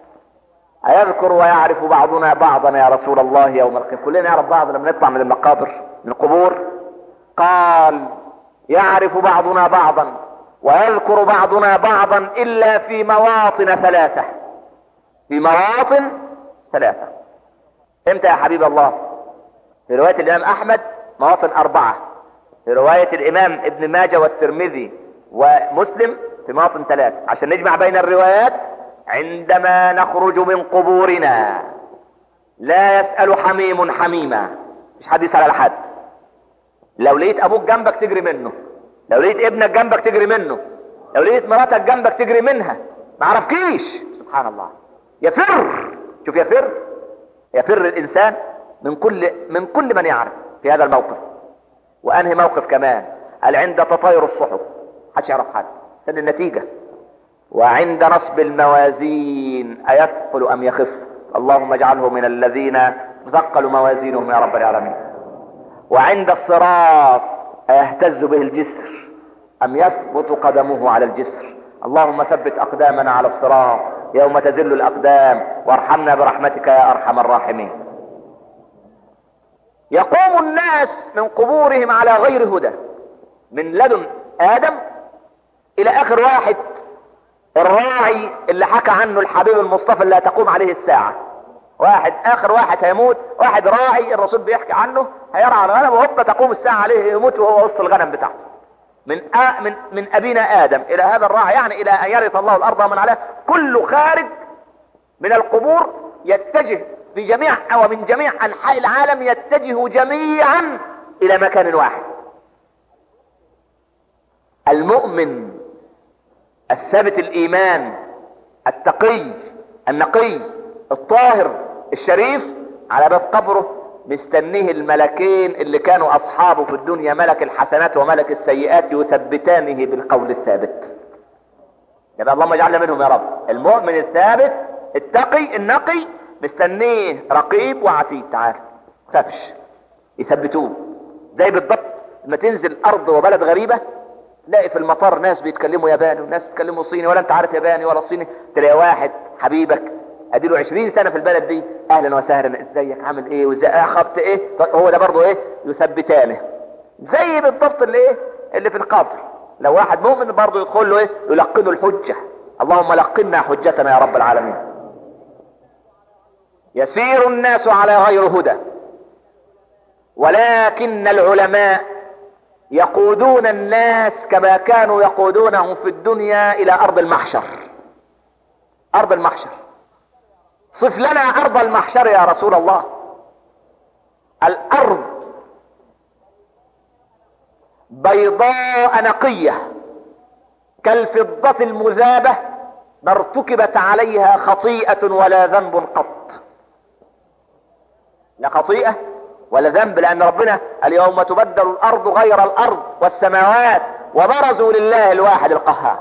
أيذكر ويعرف بعضنا بعضا يا رسول الله يوم القيامة؟ كلنا نعرف بعض لما نطلع من المقابر من القبور. قال يعرف بعضنا بعضا ويذكر بعضنا بعضا إلا في مواطن ثلاثة. في مواطن ثلاثة. امتى يا حبيب الله؟ في رواية الإمام أحمد مواطن 4، في رواية الإمام ابن ماجه والترمذي ومسلم في مواطن 3. عشان نجمع بين الروايات: عندما نخرج من قبورنا لا يسأل حميم حميما، مش حد يسأل على حد. لو لقيت أبوك جنبك تجري منه، لو لقيت ابنك جنبك تجري منه، لو لقيت مراتك جنبك تجري منها، ما عرفكيش. سبحان الله. يفر، شوف يفر الإنسان من كل من يعرف في هذا الموقف. وأنهي موقف كمان؟ قال: عند تطاير الصحف، محدش يعرف حد، استنى النتيجة. وعند نصب الموازين أيثقل أم يخف، اللهم اجعله من الذين تثقل موازينهم يا رب العالمين. وعند الصراط أيهتز به الجسر أم يثبت قدمه على الجسر، اللهم ثبت أقدامنا على الصراط يوم تزل الأقدام، وارحمنا برحمتك يا أرحم الراحمين. يقوم الناس من قبورهم على غير هدى، من لدن آدم إلى آخر واحد، الراعي اللي حكى عنه الحبيب المصطفى اللي هتقوم عليه الساعة. واحد آخر واحد هيموت، واحد راعي الرسول بيحكي عنه هيرعى الغنم وهوب تقوم الساعة عليه يموت وهو وسط الغنم بتاعته. من أبينا آدم إلى هذا الراعي، يعني إلى أن يرث الله الأرض ومن عليها، كل خارج من القبور يتجه في جميع أو من جميع أنحاء العالم، يتجه جميعا إلى مكان واحد. المؤمن الثابت الإيمان التقي النقي الطاهر الشريف على باب قبره مستنيه الملكين اللي كانوا أصحابه في الدنيا، ملك الحسنات وملك السيئات، يثبتانه بالقول الثابت. يبقى اللهم اجعلنا منهم يا رب. المؤمن الثابت التقي النقي مستنيه رقيب وعتيد، تعال خافش، يثبتوه. زي بالضبط لما تنزل أرض وبلد غريبة، تلاقي في المطار ناس بيتكلموا ياباني وناس بيتكلموا صيني، ولا انت عارف ياباني ولا صيني. تلاقي واحد حبيبك اديله 20 سنة في البلد دي، اهلا وسهلا، ازيك، عامل ايه، وازاي اخبت ايه، هو ده برضه ايه، يثبتانه. زي بالضبط اللي في القبر، لو واحد مؤمن برضه يدخل له ايه، يلقنه الحجة. اللهم لقنا حجتنا يا رب العالمين. يسير الناس على غير هدى، ولكن العلماء يقودون الناس كما كانوا يقودونهم في الدنيا الى ارض المحشر. ارض المحشر، صف لنا ارض المحشر يا رسول الله. الارض بيضاء نقية كالفضة المذابة، ما ارتكبت عليها خطيئة ولا ذنب قط. لا خطيئة ولا ذنب، لأن ربنا اليوم تبدل الأرض غير الأرض والسماوات وبرزوا لله الواحد القهار.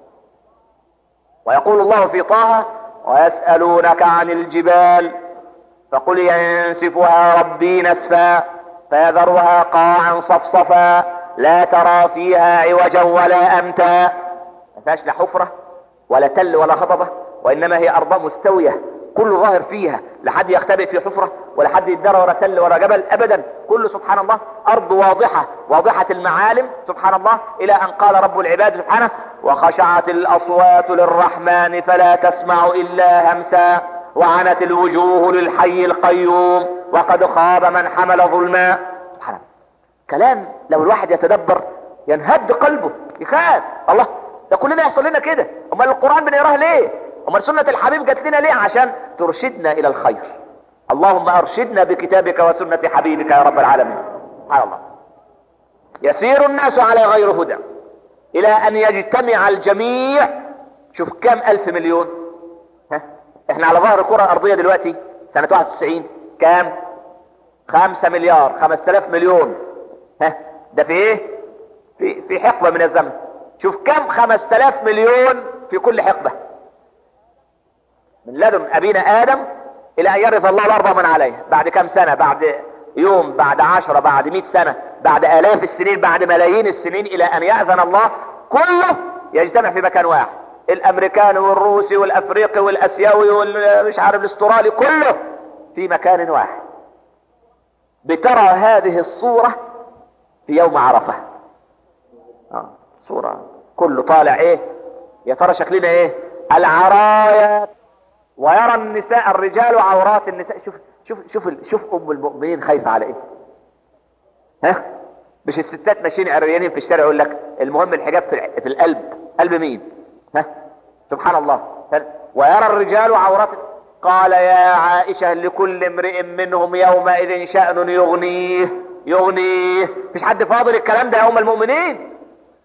ويقول الله في طه: ويسألونك عن الجبال فقل ينسفها ربي نسفا فيذرها قاعا صفصفا لا ترى فيها عوجا ولا أمتا. ما فيهاش لا حفرة ولا تل ولا هضبة، وإنما هي أرض مستوية، كل ظاهر فيها، لا حد يختبئ في حفرة ولا حد يدرى ولا تل ولا جبل أبدا، كل سبحان الله أرض واضحة المعالم سبحان الله، إلى أن قال رب العباد سبحانه: وخشعت الأصوات للرحمن فلا تسمع إلا همسا وعنت الوجوه للحي القيوم وقد خاب من حمل ظلما. سبحان الله، كلام لو الواحد يتدبر ينهد قلبه، يخاف. الله، ده كلنا يحصل لنا كده، امال القرآن بنقراه ليه؟ امال سنة الحبيب جات لنا ليه؟ عشان ترشدنا الى الخير. اللهم ارشدنا بكتابك وسنة حبيبك يا رب العالمين. سبحان الله. يسير الناس على غير هدى الى ان يجتمع الجميع. شوف كام الف مليون، احنا على ظهر الكرة الارضية دلوقتي سنة 91 كام؟ 5 مليار 5000 مليون. ده في ايه؟ في حقبة من الزمن. شوف كم 5000 مليون في كل حقبة، من لدن ابينا ادم الى ان يرث الله الارض من عليها. بعد كم سنة؟ بعد يوم، بعد 10، بعد 100 سنة، بعد الاف السنين، بعد ملايين السنين، الى ان يأذن الله كله يجتمع في مكان واحد. الامريكاني والروسي والافريقي والاسيوي والمش عارف الاسترالي، كله في مكان واحد. بترى هذه الصورة في يوم عرفة. صورة كله طالع ايه؟ يا ترى شكلنا ايه؟ العرايا. ويرى النساء الرجال عورات النساء. شوف ام المؤمنين خايفة على ايه؟ ها؟ مش الستات ماشيين عريانين في الشارع يقول لك المهم الحجاب في القلب. قلب مين؟ ها؟ سبحان الله. ويرى الرجال عورات. قال يا عائشة لكل امرئ منهم يومئذ شأن يغنيه. مش حد فاضل الكلام ده يا ام المؤمنين.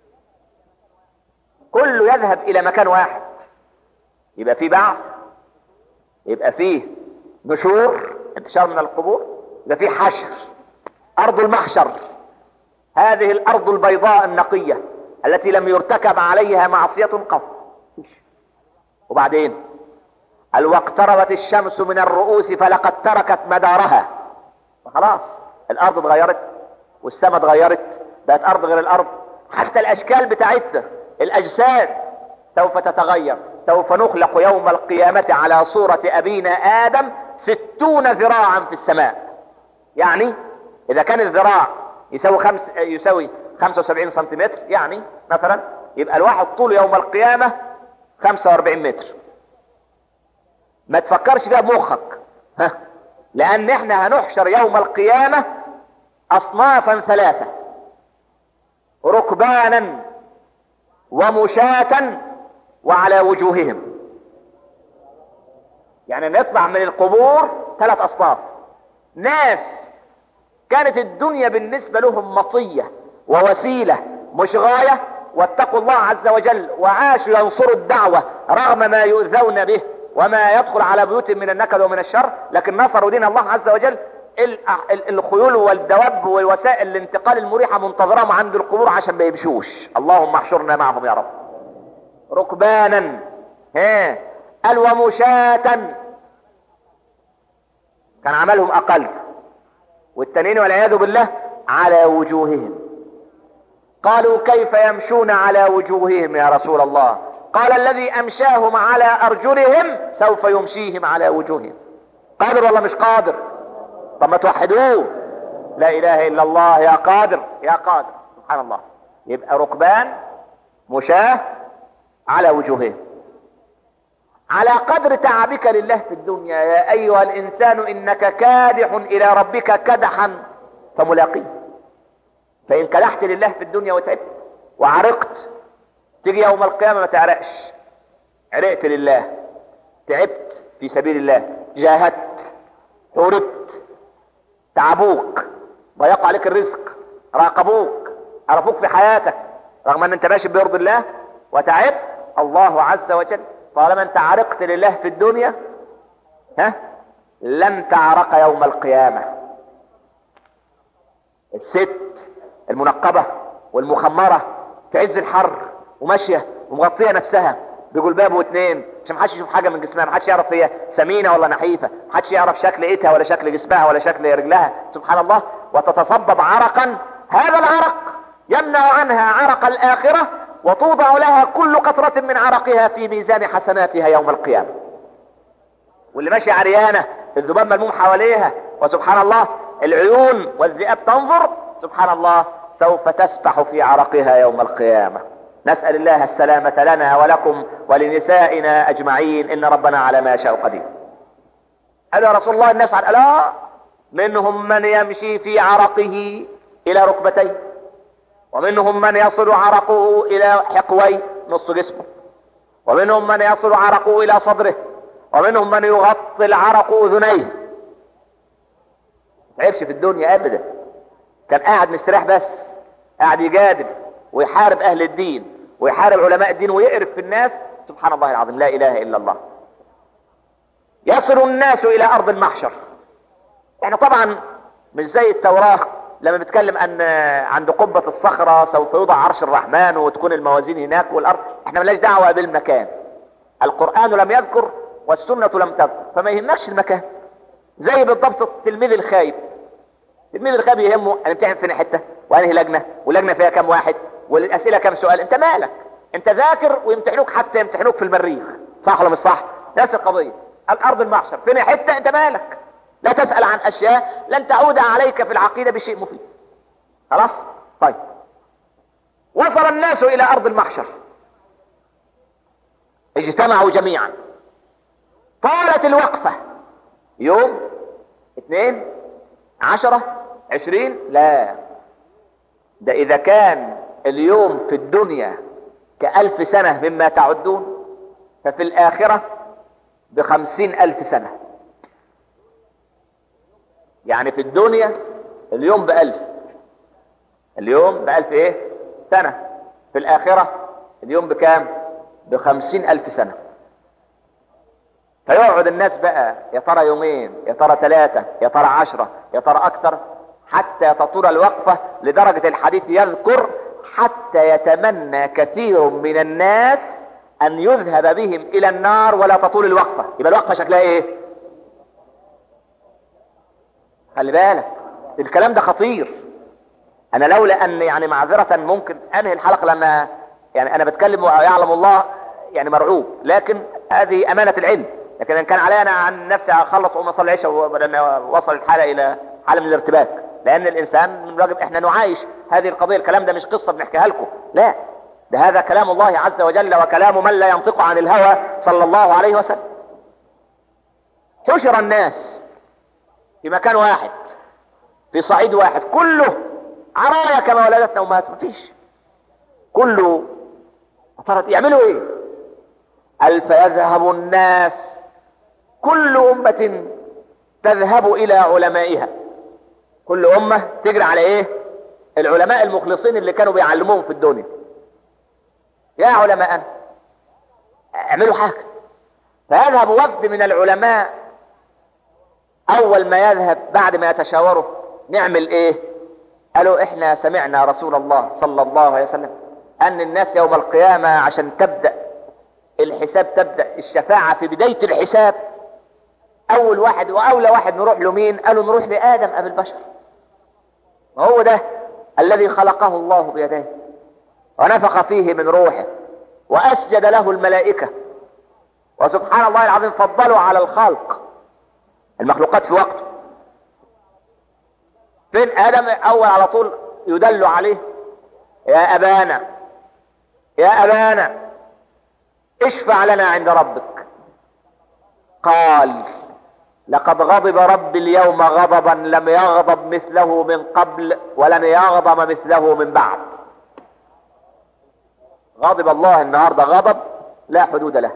كله يذهب الى مكان واحد. يبقى فيه بعث، يبقى فيه نشور، انتشار من القبور، يبقى فيه حشر، ارض المحشر، هذه الارض البيضاء النقية التي لم يرتكب عليها معصية قط. وبعدين قال واقتربت الشمس من الرؤوس فلقد تركت مدارها. خلاص الارض اتغيرت والسماء اتغيرت، بقت ارض غير الارض. حتى الاشكال بتاعتنا، الاجساد سوف تتغير. سوف نخلق يوم القيامة على صورة ابينا ادم 60 ذراعا في السماء. يعني اذا كان الذراع يساوي 75 سنتيمتر يعني مثلا، يبقى الواحد طول يوم القيامة 45 متر. ما تفكرش فيها بمخك، ها، لان احنا هنحشر يوم القيامة اصنافا ثلاثة: ركبانا ومشاة وعلى وجوههم. يعني نطلع من القبور 3 اصناف: ناس كانت الدنيا بالنسبة لهم مطية ووسيلة مش غاية، واتقوا الله عز وجل وعاشوا ينصروا الدعوة رغم ما يؤذون به وما يدخل على بيوتهم من النكد ومن الشر، لكن نصروا دين الله عز وجل. الخيول والدواب ووسائل الانتقال المريحة منتظرهم عند القبور عشان ما يمشوش. اللهم احشرنا معهم يا رب. ركبانا، قال ومشاة كان عملهم اقل، والتانيين والعياذ بالله على وجوههم. قالوا كيف يمشون على وجوههم يا رسول الله؟ قال الذي امشاهم على ارجلهم سوف يمشيهم على وجوههم. قادر ولا مش قادر؟ طب ما توحدوه. لا اله الا الله. يا قادر يا قادر، سبحان الله. يبقى ركبان، مشاة، على وجوههم. على قدر تعبك لله في الدنيا يا ايها الانسان انك كادح الى ربك كدحا فملاقيه. فان كدحت لله في الدنيا وتعبت وعرقت، تيجي يوم القيامة ما تعرقش. عرقت لله، تعبت في سبيل الله، جاهدت، حوربت، تعبوك، ضيقوا عليك الرزق، راقبوك، عرفوك في حياتك رغم ان انت ماشي بيرضي الله وتعبت. الله عز وجل طالما انت عرقت لله في الدنيا، لن تعرق يوم القيامة. الست المنقبة والمخمرة في عز الحر وماشية ومغطية نفسها بجلباب واتنين عشان محدش يشوف حاجة من جسمها، محدش يعرف هي سمينة ولا نحيفة، محدش يعرف شكل ايدها ولا شكل جسمها ولا شكل رجلها، سبحان الله. وتتصبب عرقا، هذا العرق يمنع عنها عرق الآخرة، وتوضع لها كل قطرة من عرقها في ميزان حسناتها يوم القيامة. واللي ماشي عريانة الذباب ملموم حواليها، وسبحان الله العيون والذئاب تنظر، سبحان الله سوف تسبح في عرقها يوم القيامة. نسأل الله السلامة لنا ولكم ولنسائنا أجمعين، إن ربنا على ما يشاء قدير. قال يا رسول الله الناس ألا منهم من يمشي في عرقه إلى ركبتيه، ومنهم من يصل عرقه إلى حقويه نص جسمه، ومنهم من يصل عرقه إلى صدره، ومنهم من يغطي العرق أذنيه. ما تعبش في الدنيا أبدا، كان قاعد مستريح بس، قاعد يجادل ويحارب أهل الدين ويحارب علماء الدين ويقرف في الناس. سبحان الله العظيم، لا إله إلا الله. يصل الناس إلى أرض المحشر. احنا طبعا مش زي التوراة لما بتكلم أن عند قبة الصخرة سوف يوضع عرش الرحمن وتكون الموازين هناك والأرض. احنا ملاش دعوة بالمكان. القرآن لم يذكر والسنة لم تذكر، فما يهمكش المكان. زي بالضبط التلميذ الخايب. التلميذ الخايب يهمه هنمتحن فين حتة وانهي لجنة ولجنة فيها كم واحد والأسئلة كم سؤال. انت مالك؟ انت ذاكر ويمتحنوك حتى يمتحنوك في المريخ، صح ولا مش صح؟ نفس القضية. الأرض المحشر فين حتة، انت مالك؟ لا تسأل عن أشياء لن تعود عليك في العقيدة بشيء مفيد. خلاص؟ طيب. وصل الناس إلى أرض المحشر. اجتمعوا جميعا، طالت الوقفة يوم 2 10 20، لا، ده اذا كان اليوم في الدنيا ك1000 سنة مما تعدون، ففي الآخرة ب50,000 سنة. يعني في الدنيا اليوم ب1000، اليوم ب1000 ايه سنة، في الآخرة اليوم بكام؟ ب50,000 سنة. فيقعد الناس بقى يا ترى يومين، يا ترى 3، يا ترى 10، يا ترى أكثر، حتى تطول الوقفة، لدرجة الحديث يذكر حتى يتمنى كثير من الناس أن يذهب بهم إلى النار ولا تطول الوقفة. يبقى الوقفة شكلها إيه؟ خلي بالك الكلام ده خطير. أنا لولا أن يعني معذرة ممكن أنهي الحلقة، لأن يعني أنا بتكلم ويعلم الله يعني مرعوب، لكن هذه أمانة العلم. لكن إن كان علي أنا عن نفسي أخلص وما أصلي العشاء، لأن وصل الحالة إلى حالة من الارتباك، لأن الإنسان من واجب إحنا نعايش هذه القضية. الكلام ده مش قصة بنحكيها لكم، لا، ده هذا كلام الله عز وجل وكلام من لا ينطق عن الهوى صلى الله عليه وسلم. حشر الناس في مكان واحد، في صعيد واحد، كله عرايا كما ولدتنا أمهاتنا، مفيش، كله يعملوا ايه؟ قال فيذهب الناس، كل أمة تذهب إلى علمائها، كل أمة تجري على ايه؟ العلماء المخلصين اللي كانوا بيعلموهم في الدنيا. يا علماء اعملوا حاجة. فيذهب وفد من العلماء، أول ما يذهب بعد ما يتشاوروا نعمل ايه؟ قالوا احنا سمعنا رسول الله صلى الله عليه وسلم ان الناس يوم القيامة عشان تبدأ الحساب، تبدأ الشفاعة في بداية الحساب، اول واحد واولى واحد نروح له مين؟ قالوا نروح لآدم ابي البشر، ما هو ده الذي خلقه الله بيديه ونفخ فيه من روحه واسجد له الملائكة، وسبحان الله العظيم فضلوا على الخلق المخلوقات في وقته. فين آدم؟ اول على طول يدل عليه، يا أبانا يا أبانا اشفع لنا عند ربك. قال لقد غضب ربي اليوم غضبا لم يغضب مثله من قبل ولن يغضب مثله من بعد. غضب الله النهاردة غضب لا حدود له.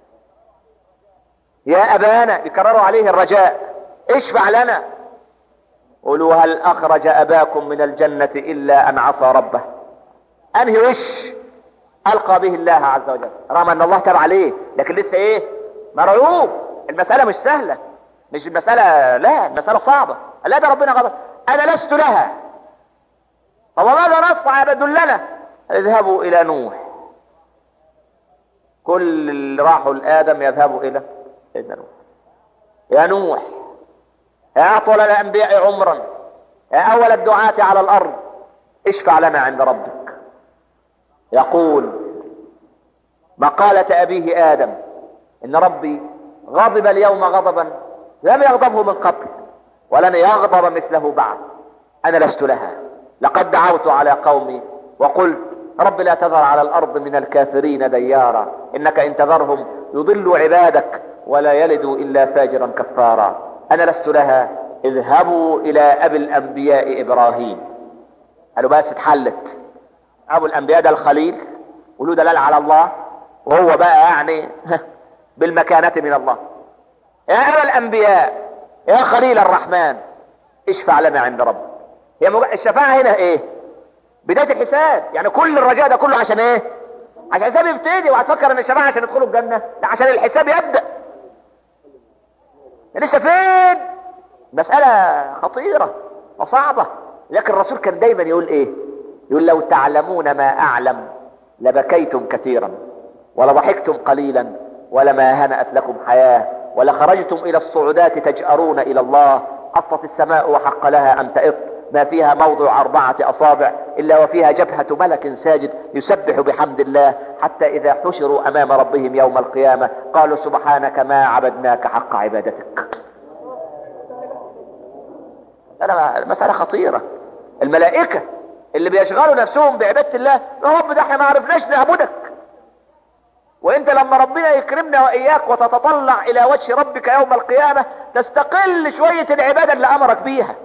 يا أبانا يكرروا عليه الرجاء، اشفع لنا. قولوا هل أخرج أباكم من الجنة إلا أن عصى ربه. أنهي وش ألقى به الله عز وجل، رغم أن الله تاب عليه، لكن لسه إيه؟ مرعوب. المسألة مش سهلة، مش المسألة، لا، المسألة صعبة. لا ده ربنا غضب، أنا لست لها. طب ماذا نصنع؟ يدلنا اذهبوا إلى نوح. كل اللي راحوا لآدم يذهبوا إلى نوح. يا نوح يا أطول الأنبياء عمرا، يا أول الدعاة على الأرض، اشفع لنا عند ربك. يقول مقالة أبيه آدم إن ربي غضب اليوم غضبا لم يغضبه من قبل ولن يغضب مثله بعد. أنا لست لها. لقد دعوت على قومي وقلت رب لا تذر على الأرض من الكافرين ديارا إنك إن تذرهم يضلوا عبادك ولا يلدوا إلا فاجرا كفارا. أنا لست لها. اذهبوا إلى أبي الأنبياء إبراهيم. قالوا بس اتحلت. أبو الأنبياء ده الخليل وله دلال على الله، وهو بقى يعني بالمكانة من الله. يا أبا الأنبياء يا خليل الرحمن اشفع لنا عند ربك. هي الشفاعة هنا ايه؟ بداية الحساب. يعني كل الرجاء ده كله عشان ايه؟ عشان الحساب يبتدي. وهتفكر ان الشفاعة عشان يدخلوا الجنة؟ لا، عشان الحساب يبدأ. لسه فين؟ مسألة خطيرة وصعبة. لكن الرسول كان دايما يقول ايه؟ يقول لو تعلمون ما اعلم لبكيتم كثيرا ولضحكتم قليلا ولما هنأت لكم حياة ولخرجتم الى الصعودات تجأرون الى الله. أطت السماء وحق لها ان تئط ما فيها موضع 4 أصابع الا وفيها جبهة ملك ساجد يسبح بحمد الله، حتى اذا حشروا امام ربهم يوم القيامة قالوا سبحانك ما عبدناك حق عبادتك. مسألة خطيرة. الملائكة اللي بيشغلوا نفسهم بعبادة الله، يا رب ده احنا ما عرفناش نعبدك، وانت انت لما ربنا يكرمنا واياك وتتطلع الى وجه ربك يوم القيامة تستقل شوية العبادة اللي امرك بيها.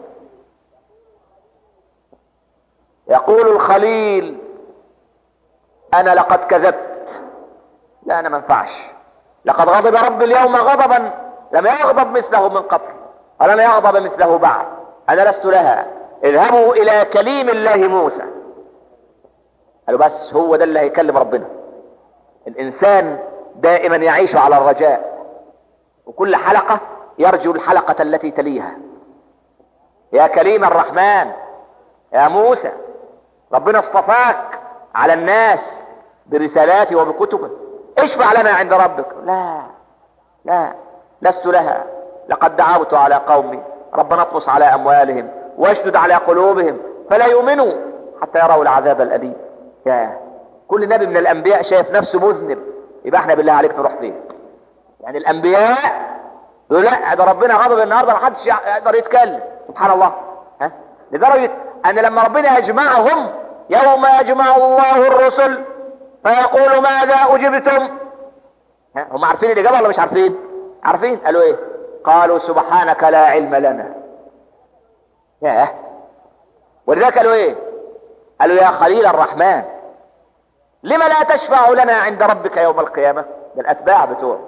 يقول الخليل انا لقد كذبت، لا انا ما ينفعش، لقد غضب ربي اليوم غضبا لم يغضب مثله من قبل ولن يغضب مثله بعد، انا لست لها. اذهبوا الى كليم الله موسى. قالوا بس هو ده اللي هيكلم ربنا. الانسان دائما يعيش على الرجاء، وكل حلقة يرجو الحلقة التي تليها. يا كليم الرحمن يا موسى، ربنا اصطفاك على الناس برسالاته وبكتبه، اشفع لنا عند ربك. لا لست لها، لقد دعوت على قومي ربنا اطمس على اموالهم واشدد على قلوبهم فلا يؤمنوا حتى يروا العذاب الاليم. يا كل نبي من الانبياء شايف نفسه مذنب، يبقى احنا بالله عليك نروح فين؟ يعني الانبياء يقول لا ده ربنا غضب النهارده ما حدش يقدر يتكلم، سبحان الله. لدرجه ان لما ربنا يجمعهم يوم يجمع الله الرسل فيقول ماذا اجبتم؟ هم عارفين الاجابه ولا مش عارفين؟ عارفين. قالوا ايه؟ قالوا سبحانك لا علم لنا. ياه. ولذلك قالوا ايه؟ قالوا يا خليل الرحمن لما لا تشفع لنا عند ربك يوم القيامة؟ ده الاتباع بتوعه.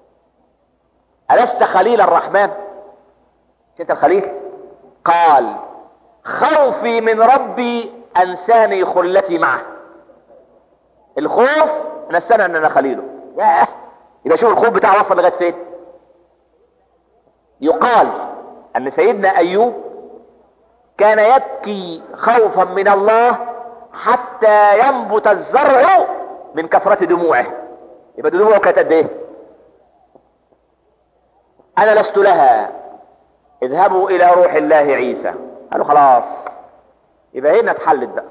ألست خليل الرحمن؟ مش انت الخليل؟ قال خوفي من ربي انساني خلتي معه. الخوف نسانا ان انا خليله. ياه. يبقى شوف الخوف بتاعه وصل لغايه فين. يقال ان سيدنا ايوب كان يبكي خوفا من الله حتى ينبت الزرع من كثرة دموعه. يبقى دموعه كانت قد ايه؟ انا لست لها، اذهبوا الى روح الله عيسى. قالوا خلاص يبقى هنا اتحلت بقى.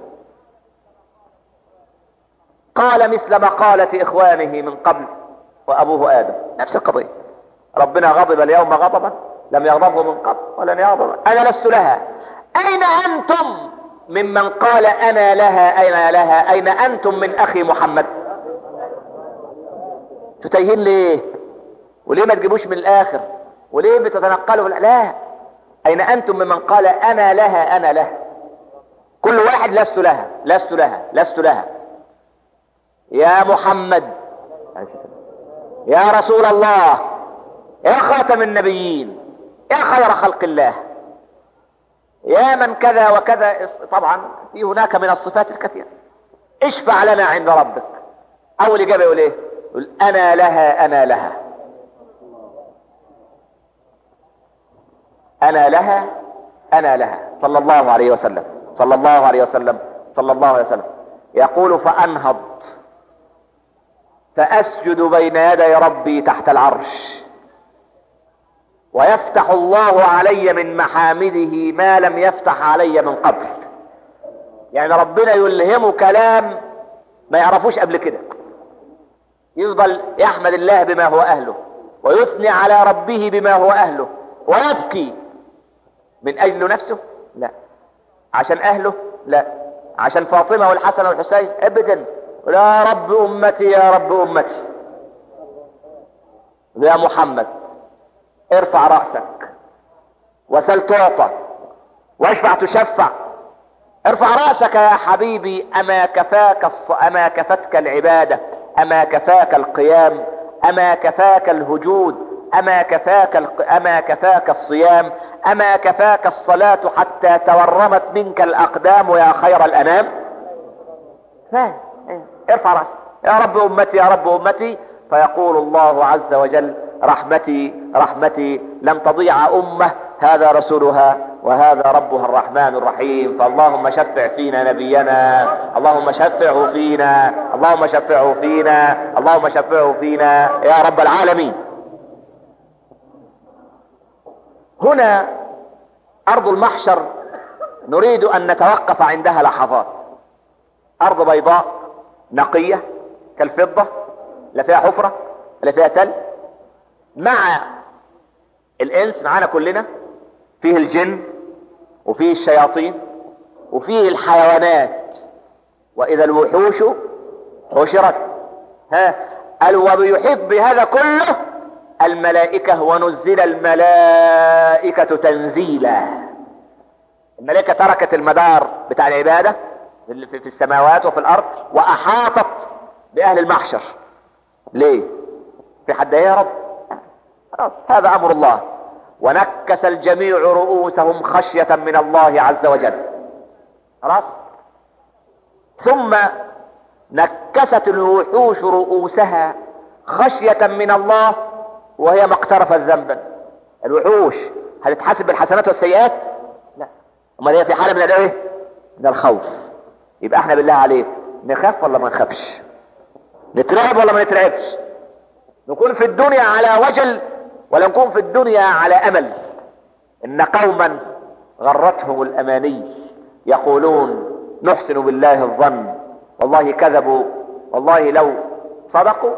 قال مثل مقالة اخوانه من قبل وابوه ادم، نفس القضية. ربنا غضب اليوم غضبا لم يغضبه من قبل ولن يغضب. انا لست لها. اين انتم ممن قال انا لها؟ اين لها؟ اين انتم من اخي محمد؟ تتيهين ليه؟ وليه ما تجيبوش من الاخر؟ وليه بتتنقلوا؟ لا، اين انتم ممن قال انا لها انا لها؟ كل واحد لست لها لست لها لست لها. يا محمد، يا رسول الله، يا خاتم النبيين، يا خير خلق الله، يا من كذا وكذا. طبعا في هناك من الصفات الكثيرة. اشفع لنا عند ربك. اول اجابة يقول ايه؟ يقول انا لها انا لها انا لها انا لها. صلى الله عليه وسلم صلى الله عليه وسلم صلى الله عليه وسلم. يقول فانهض فاسجد بين يدي ربي تحت العرش ويفتح الله علي من محامده ما لم يفتح علي من قبل. يعني ربنا يلهمه كلام ما يعرفوش قبل كده، يفضل يحمد الله بما هو اهله ويثني على ربه بما هو اهله ويبكي. من اجل نفسه؟ لا. عشان اهله؟ لا. عشان فاطمة والحسن والحسين؟ ابدا. يا رب امتي يا رب امتي. يا محمد ارفع رأسك وسل تعطى واشفع تشفع. ارفع رأسك يا حبيبي. اما كفتك العبادة؟ اما كفاك القيام؟ اما كفاك الهجود؟ اما كفاك الصيام؟ اما كفاك الصلاة حتى تورمت منك الاقدام يا خير الانام؟ ارفع رأسك. يا رب امتي يا رب امتي. فيقول الله عز وجل رحمتي رحمتي لن تضيع امة هذا رسولها وهذا ربها الرحمن الرحيم. فاللهم شفع فينا نبينا، اللهم شفعه فينا، اللهم شفعه فينا، اللهم شفعه فينا يا رب العالمين. هنا ارض المحشر نريد ان نتوقف عندها لحظات. ارض بيضاء نقية كالفضة، لا فيها حفرة لا فيها تل. مع الانس معانا كلنا، فيه الجن وفيه الشياطين وفيه الحيوانات. واذا الوحوش حشرت. قال وبيحيط بهذا كله الملائكة، ونزل الملائكة تنزيلا. الملائكة تركت المدار بتاع العبادة في السماوات وفي الارض واحاطت باهل المحشر. ليه؟ في حد يهرب؟ هذا امر الله. ونكس الجميع رؤوسهم خشية من الله عز وجل. خلاص. ثم نكست الوحوش رؤوسها خشية من الله وهي ما اقترفت ذنبا. الوحوش هتتحاسب بالحسنات والسيئات؟ لا. امال هي في حالة من الايه؟ من الخوف. يبقى احنا بالله عليك نخاف ولا ما نخافش؟ نترعب ولا ما نترعبش؟ نكون في الدنيا على وجل ولا نكون في الدنيا على امل؟ ان قوما غرتهم الاماني يقولون نحسن بالله الظن والله كذبوا والله لو صدقوا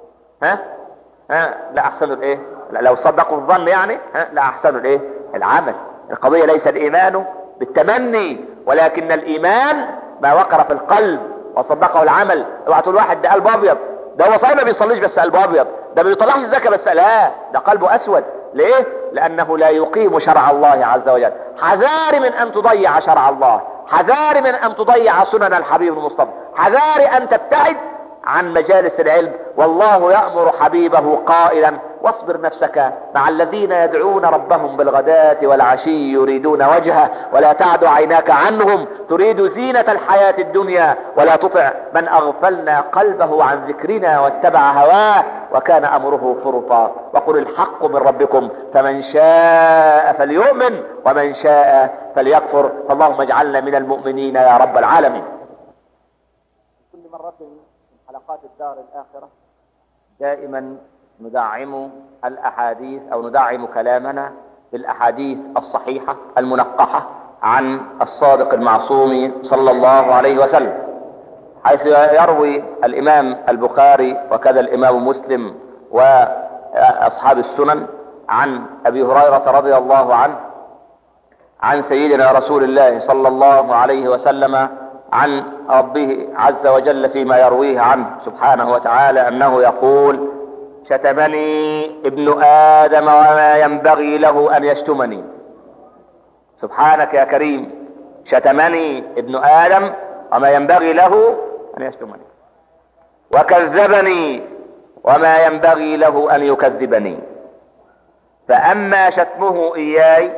لا احسنوا الايه؟ لو صدقوا الظن يعني لا احسنوا الايه؟ العمل. القضية ليس الايمان بالتمني ولكن الايمان ما وقر في القلب وصدقه العمل. اوعى تقول واحد ده قلبه ابيض، ده هو صحيح ما بيصليش بس قلبه ابيض، ده ما بيطلعش الزكاة بس لا، ده قلبه اسود. ليه؟ لانه لا يقيم شرع الله عز وجل. حذار من ان تضيع شرع الله، حذار من ان تضيع سنن الحبيب المصطفى، حذار ان تبتعد عن مجالس العلم. والله يأمر حبيبه قائلا واصبر نفسك مع الذين يدعون ربهم بالغداة والعشي يريدون وجهه ولا تعد عيناك عنهم تريد زينة الحياة الدنيا ولا تطع من اغفلنا قلبه عن ذكرنا واتبع هواه وكان امره فرطا. وقل الحق من ربكم فمن شاء فليؤمن ومن شاء فليكفر. فاللهم اجعلنا من المؤمنين يا رب العالمين. كل مرة حلقات الدار الآخرة دائما ندعم الأحاديث أو ندعم كلامنا بالأحاديث الصحيحة المنقحة عن الصادق المعصوم صلى الله عليه وسلم، حيث يروي الإمام البخاري وكذا الإمام مسلم وأصحاب السنن عن أبي هريرة رضي الله عنه عن سيدنا رسول الله صلى الله عليه وسلم عن ربه عز وجل فيما يرويه عنه سبحانه وتعالى أنه يقول شتمني ابن آدم وما ينبغي له أن يشتمني. سبحانك يا كريم، شتمني ابن آدم وما ينبغي له أن يشتمني، وكذبني وما ينبغي له أن يكذبني. فأما شتمه إياي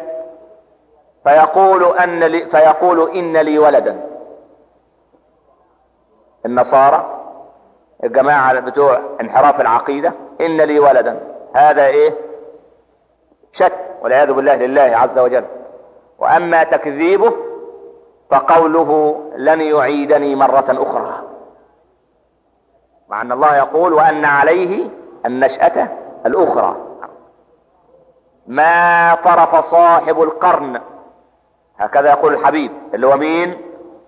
فيقول إن لي ولدا. النصارى الجماعة بتوع انحراف العقيدة إن لي ولدا، هذا إيه؟ شك والعياذ بالله لله عز وجل. وأما تكذيبه فقوله لن يعيدني مرة أخرى، مع أن الله يقول وأن عليه النشأة الأخرى. ما طرف صاحب القرن، هكذا يقول الحبيب اللي هو مين؟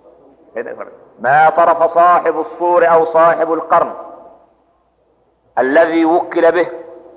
ما طرف صاحب الصور أو صاحب القرن الذي وكل به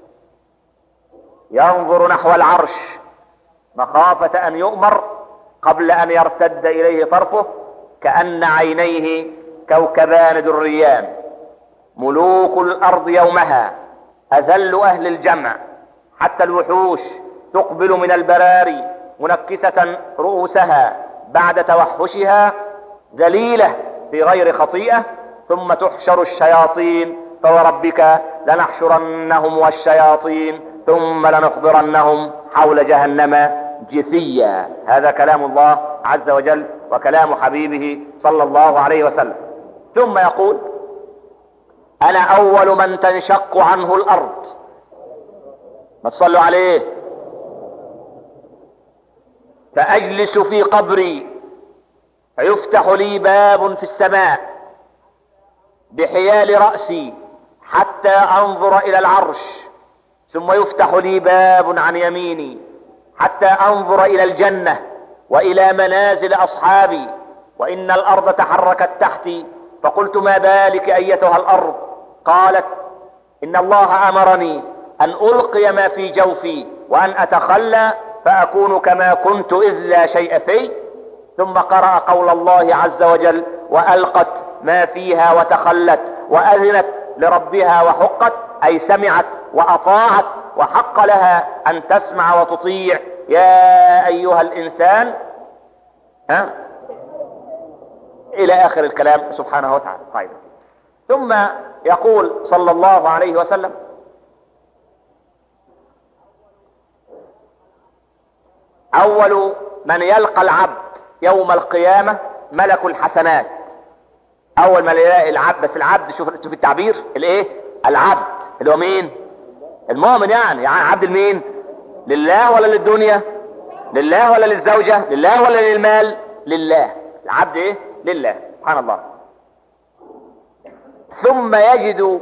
ينظر نحو العرش مخافة أن يؤمر قبل أن يرتد إليه طرفه كأن عينيه كوكبان دريان، ملوك الأرض يومها أذل أهل الجمع، حتى الوحوش تقبل من البراري منكسة رؤوسها بعد توحشها ذليلة في غير خطيئة، ثم تحشر الشياطين فوربك لنحشرنهم والشياطين ثم لنحضرنهم حول جهنم جثيا. هذا كلام الله عز وجل وكلام حبيبه صلى الله عليه وسلم. ثم يقول أنا أول من تنشق عنه الأرض. ما تصلوا عليه. فأجلس في قبري فيفتح لي باب في السماء بحيال رأسي حتى أنظر إلى العرش، ثم يفتح لي باب عن يميني حتى أنظر إلى الجنة وإلى منازل أصحابي، وإن الأرض تحركت تحتي. فقلت ما بالك أيتها الأرض؟ قالت إن الله أمرني أن ألقي ما في جوفي وأن أتخلى فأكون كما كنت إذ لا شيء في. ثم قرأ قول الله عز وجل وألقت ما فيها وتخلت وأذنت لربها وحقت، اي سمعت واطاعت وحق لها ان تسمع وتطيع. يا ايها الانسان الى اخر الكلام سبحانه وتعالى. طيب، ثم يقول صلى الله عليه وسلم: اول من يلقى العبد يوم القيامة ملك الحسنات. اول ما يلاقي العبد، بس العبد شوف التعبير الايه، العبد اللي هو مين؟ المؤمن. يعني عبد المين؟ لله ولا للدنيا؟ لله ولا للزوجة؟ لله ولا للمال؟ لله. العبد ايه؟ لله. سبحان الله. ثم يجد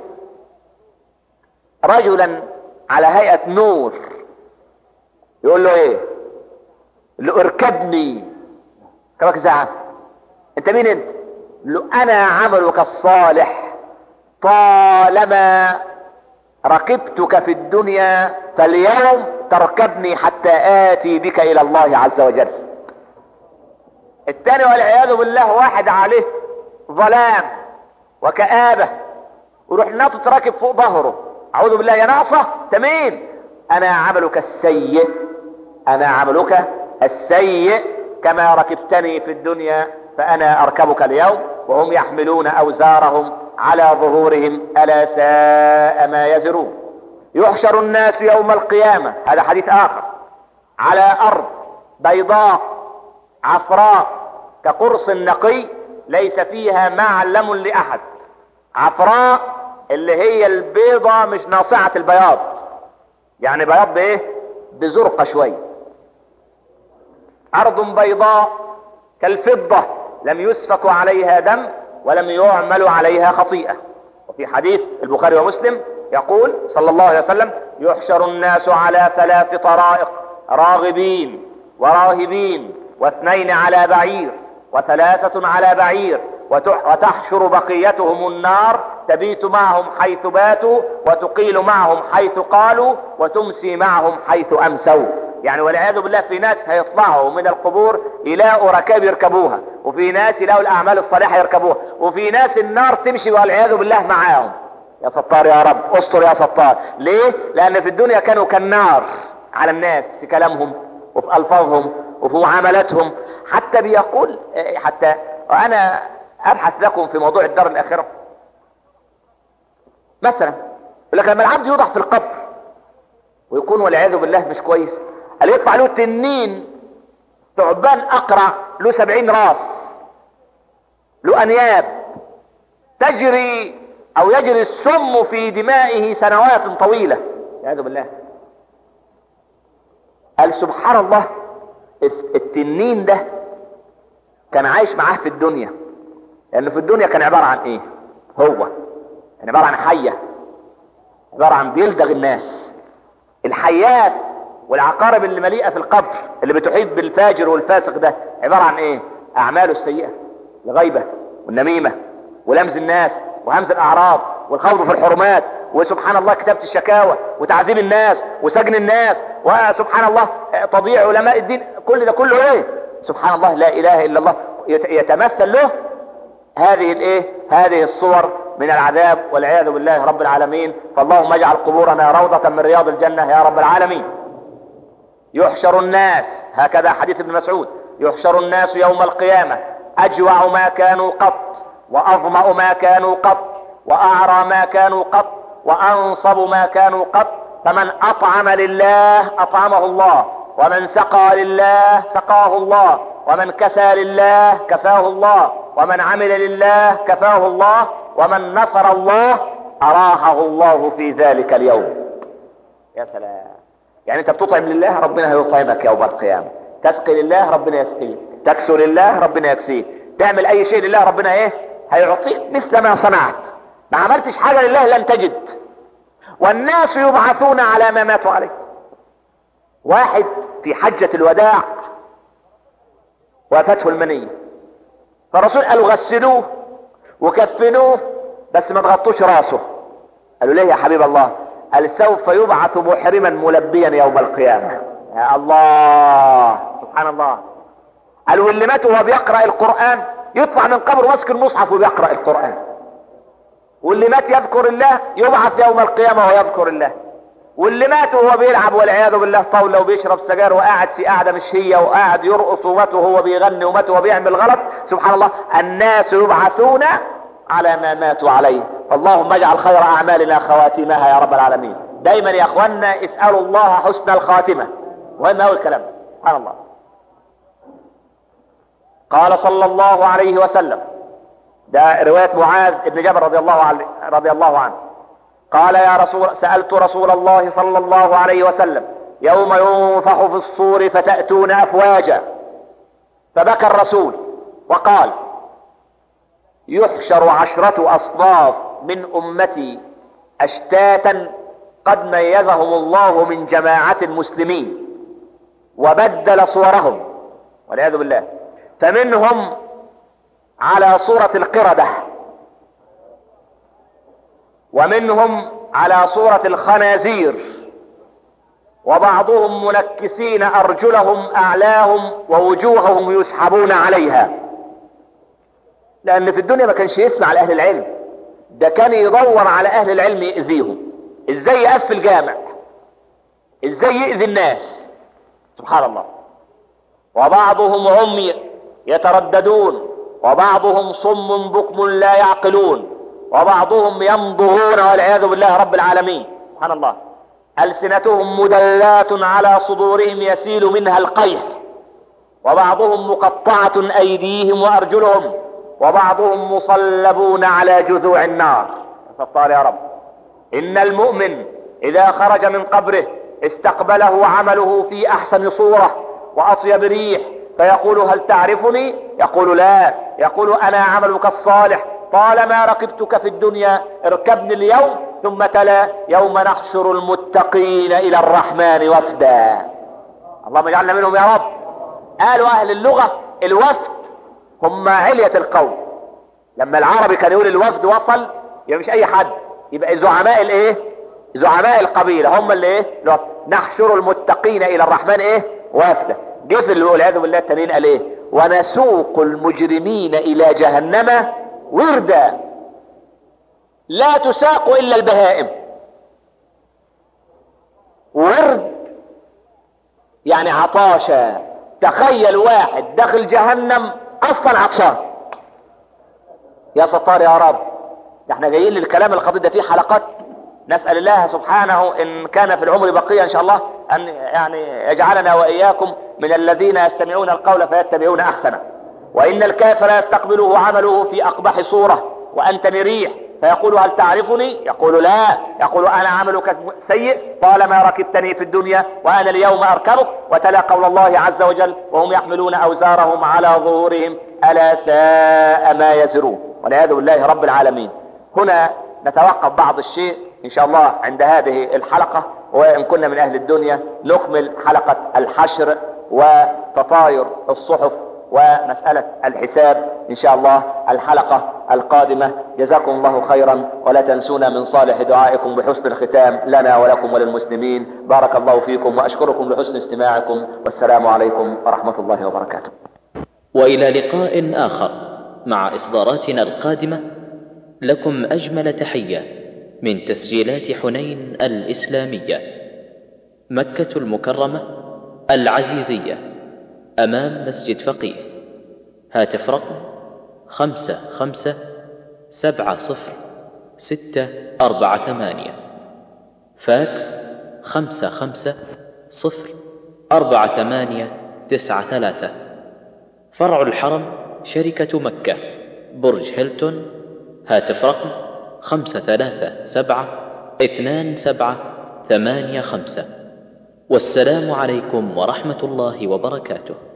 رجلا على هيئة نور، يقول له ايه؟ يقول له: اركبني. كما زعم. انت مين انت؟ يقول له: انا عملك الصالح، طالما ركبتك في الدنيا فاليوم تركبني حتى آتي بك الى الله عز وجل. الثاني والعياذ بالله واحد عليه ظلام وكآبة، ويروح ناطط راكب فوق ظهره، اعوذ بالله يا ناقصة، انت مين؟ انا عملك السيء، انا عملك السيء، كما ركبتني في الدنيا فانا اركبك اليوم. وهم يحملون اوزارهم على ظهورهم الا ساء ما يزرون. يحشر الناس يوم القيامة، هذا حديث اخر، على ارض بيضاء عفراء كقرص نقي ليس فيها معلم لاحد. عفراء اللي هي البيضة مش ناصعة البياض، يعني بياض بايه؟ بزرقة شوي. ارض بيضاء كالفضة لم يسفك عليها دم ولم يعمل عليها خطيئة. وفي حديث البخاري ومسلم يقول صلى الله عليه وسلم: يحشر الناس على 3 طرائق، راغبين وراهبين، 2 على بعير، 3 على بعير، وتحشر بقيتهم النار، تبيت معهم حيث باتوا وتقيل معهم حيث قالوا وتمسي معهم حيث امسوا. يعني والعياذ بالله في ناس هيطلعوا من القبور يلاقوا ركاب يركبوها، وفي ناس يلاقوا الاعمال الصالحة يركبوها، وفي ناس النار تمشي والعياذ بالله معاهم. يا ستار يا رب، استر يا ستار. ليه؟ لان في الدنيا كانوا كالنار على الناس في كلامهم وفي الفاظهم وفي معاملاتهم. حتى بيقول، حتى وانا ابحث لكم في موضوع الدار الاخرة، مثلا يقول لك لما العبد يوضع في القبر ويكون والعياذ بالله مش كويس، قال يطلع له تنين ثعبان اقرع له 70 راس، له انياب، تجري او يجري السم في دمائه سنوات طويلة والعياذ بالله. قال سبحان الله، التنين ده كان عايش معاه في الدنيا، لانه في الدنيا كان عبارة عن ايه؟ هو كان عبارة عن حية، عبارة عن بيلدغ الناس. الحيات والعقارب اللي مليئة في القبر اللي بتحيط بالفاجر والفاسق ده عبارة عن ايه؟ اعماله السيئة، الغيبة والنميمة ولمز الناس وهمز الاعراض والخوض في الحرمات، وسبحان الله كتابة الشكاوى وتعذيب الناس وسجن الناس، وسبحان الله تضييع علماء الدين. كل ده كله ايه؟ سبحان الله، لا اله الا الله. يتمثل له هذه الايه؟ هذه الصور من العذاب والعياذ بالله رب العالمين. فاللهم اجعل قبورنا روضة من رياض الجنة يا رب العالمين. يحشر الناس، هكذا حديث ابن مسعود: يحشر الناس يوم القيامة اجوع ما كانوا قط، واظمأ ما كانوا قط، واعرى ما كانوا قط، وانصب ما كانوا قط. فمن اطعم لله اطعمه الله، ومن سقى لله سقاه الله، ومن كسى لله كفاه الله، ومن عمل لله كفاه الله، ومن نصر الله اراحه الله في ذلك اليوم. يا سلام. يعني انت بتطعم لله ربنا هيطعمك يوم القيامة، تسقي لله ربنا يسقيك، تكسو لله ربنا يكسيك، تعمل اي شيء لله ربنا ايه؟ هيعطيك مثل ما صنعت. ما عملتش حاجة لله لن تجد. والناس يبعثون على ما ماتوا عليه. واحد في حجة الوداع وافته المنية، فالرسول قالوا غسلوه وكفنوه بس ما تغطوش راسه. قالوا ليه يا حبيب الله؟ قال سوف يبعث محرما ملبيا يوم القيامة. يا الله، سبحان الله. قالوا اللي مات وهو بيقرأ القرآن يطلع من قبره ماسك المصحف وبيقرأ القرآن. واللي مات يذكر الله يبعث يوم القيامة ويذكر الله. واللي مات وهو بيلعب والعياذ بالله طاولة وبيشرب سجاير وقاعد في قاعدة مش هي وقاعد يرقص ومات وهو بيغني ومات وهو بيعمل غلط، سبحان الله، الناس يبعثون على ما ماتوا عليه. اللهم اجعل خير اعمالنا خواتمها يا رب العالمين. دايما يا اخوانا اسألوا الله حسن الخاتمة، مهم اوي الكلام. سبحان الله. قال صلى الله عليه وسلم، ده رواية معاذ بن جبل رضي الله عنه، قال يا رسول، سألت رسول الله صلى الله عليه وسلم يوم ينفخ في الصور فتأتون أفواجا، فبكى الرسول وقال يحشر 10 أصناف من أمتي أشتاتا قد ميزهم الله من جماعة المسلمين وبدل صورهم والعياذ بالله، فمنهم على صورة القردة، ومنهم على صورة الخنازير، وبعضهم منكسين أرجلهم أعلاهم ووجوههم يسحبون عليها. لأن في الدنيا ما كانش يسمع على أهل العلم، ده كان يدور على أهل العلم يأذيهم، إزاي يقفل جامع، إزاي يأذي الناس، سبحان الله. وبعضهم عمي يترددون، وبعضهم صم بكم لا يعقلون، وبعضهم يمضغون والعياذ بالله رب العالمين، سبحان الله. ألسنتهم مدلات على صدورهم يسيل منها القيح، وبعضهم مقطعة أيديهم وأرجلهم، وبعضهم مصلبون على جذوع النار. ستار يا رب. إن المؤمن إذا خرج من قبره استقبله عمله في أحسن صورة وأطيب ريح، فيقول هل تعرفني؟ يقول لا. يقول أنا عملك الصالح، طالما ركبتك في الدنيا اركبني اليوم. ثم تلا يوم نحشر المتقين إلى الرحمن وفدا. اللهم اجعلنا منهم يا رب. قالوا أهل اللغة الوفد هم علية القوم. لما العربي كان يقول الوفد وصل، يبقى مش أي حد، يبقى زعماء الايه؟ زعماء القبيلة هم اللي ايه؟ نحشر المتقين إلى الرحمن ايه؟ وفدا. جه في والعياذ بالله التانيين قال ايه؟ ونسوق المجرمين إلى جهنم وردا لا تساق إلا البهائم. ورد يعني عطاشا. تخيل واحد داخل جهنم اصلا عطشان. يا ستار يا رب. ده احنا جايين للكلام الخطير ده فيه حلقات. نسأل الله سبحانه ان كان في العمر بقية ان شاء الله ان يعني يجعلنا واياكم من الذين يستمعون القول فيتبعون احسنه. وان الكافر يستقبله عمله في اقبح صورة وانت مريح، فيقول هل تعرفني؟ يقول لا. يقول انا عملك سيء طالما ركبتني في الدنيا وانا اليوم اركبك. وتلا قول الله عز وجل وهم يحملون اوزارهم على ظهورهم الا ساء ما يزرون والعياذ بالله رب العالمين. هنا نتوقف بعض الشيء ان شاء الله عند هذه الحلقة، وان كنا من اهل الدنيا نكمل حلقة الحشر وتطاير الصحف ومسألة الحساب ان شاء الله الحلقة القادمة. جزاكم الله خيرا، ولا تنسونا من صالح دعائكم بحسن الختام لنا ولكم وللمسلمين. بارك الله فيكم واشكركم لحسن استماعكم، والسلام عليكم ورحمة الله وبركاته. وإلى لقاء آخر مع إصداراتنا القادمة. لكم أجمل تحية من تسجيلات حنين الإسلامية، مكة المكرمة العزيزية، أمام مسجد فقيه. هاتف رقم 55700648، فاكس 55048893. فرع الحرم شركة مكة، برج هيلتون. هاتف رقم 5372785. والسلام عليكم ورحمة الله وبركاته.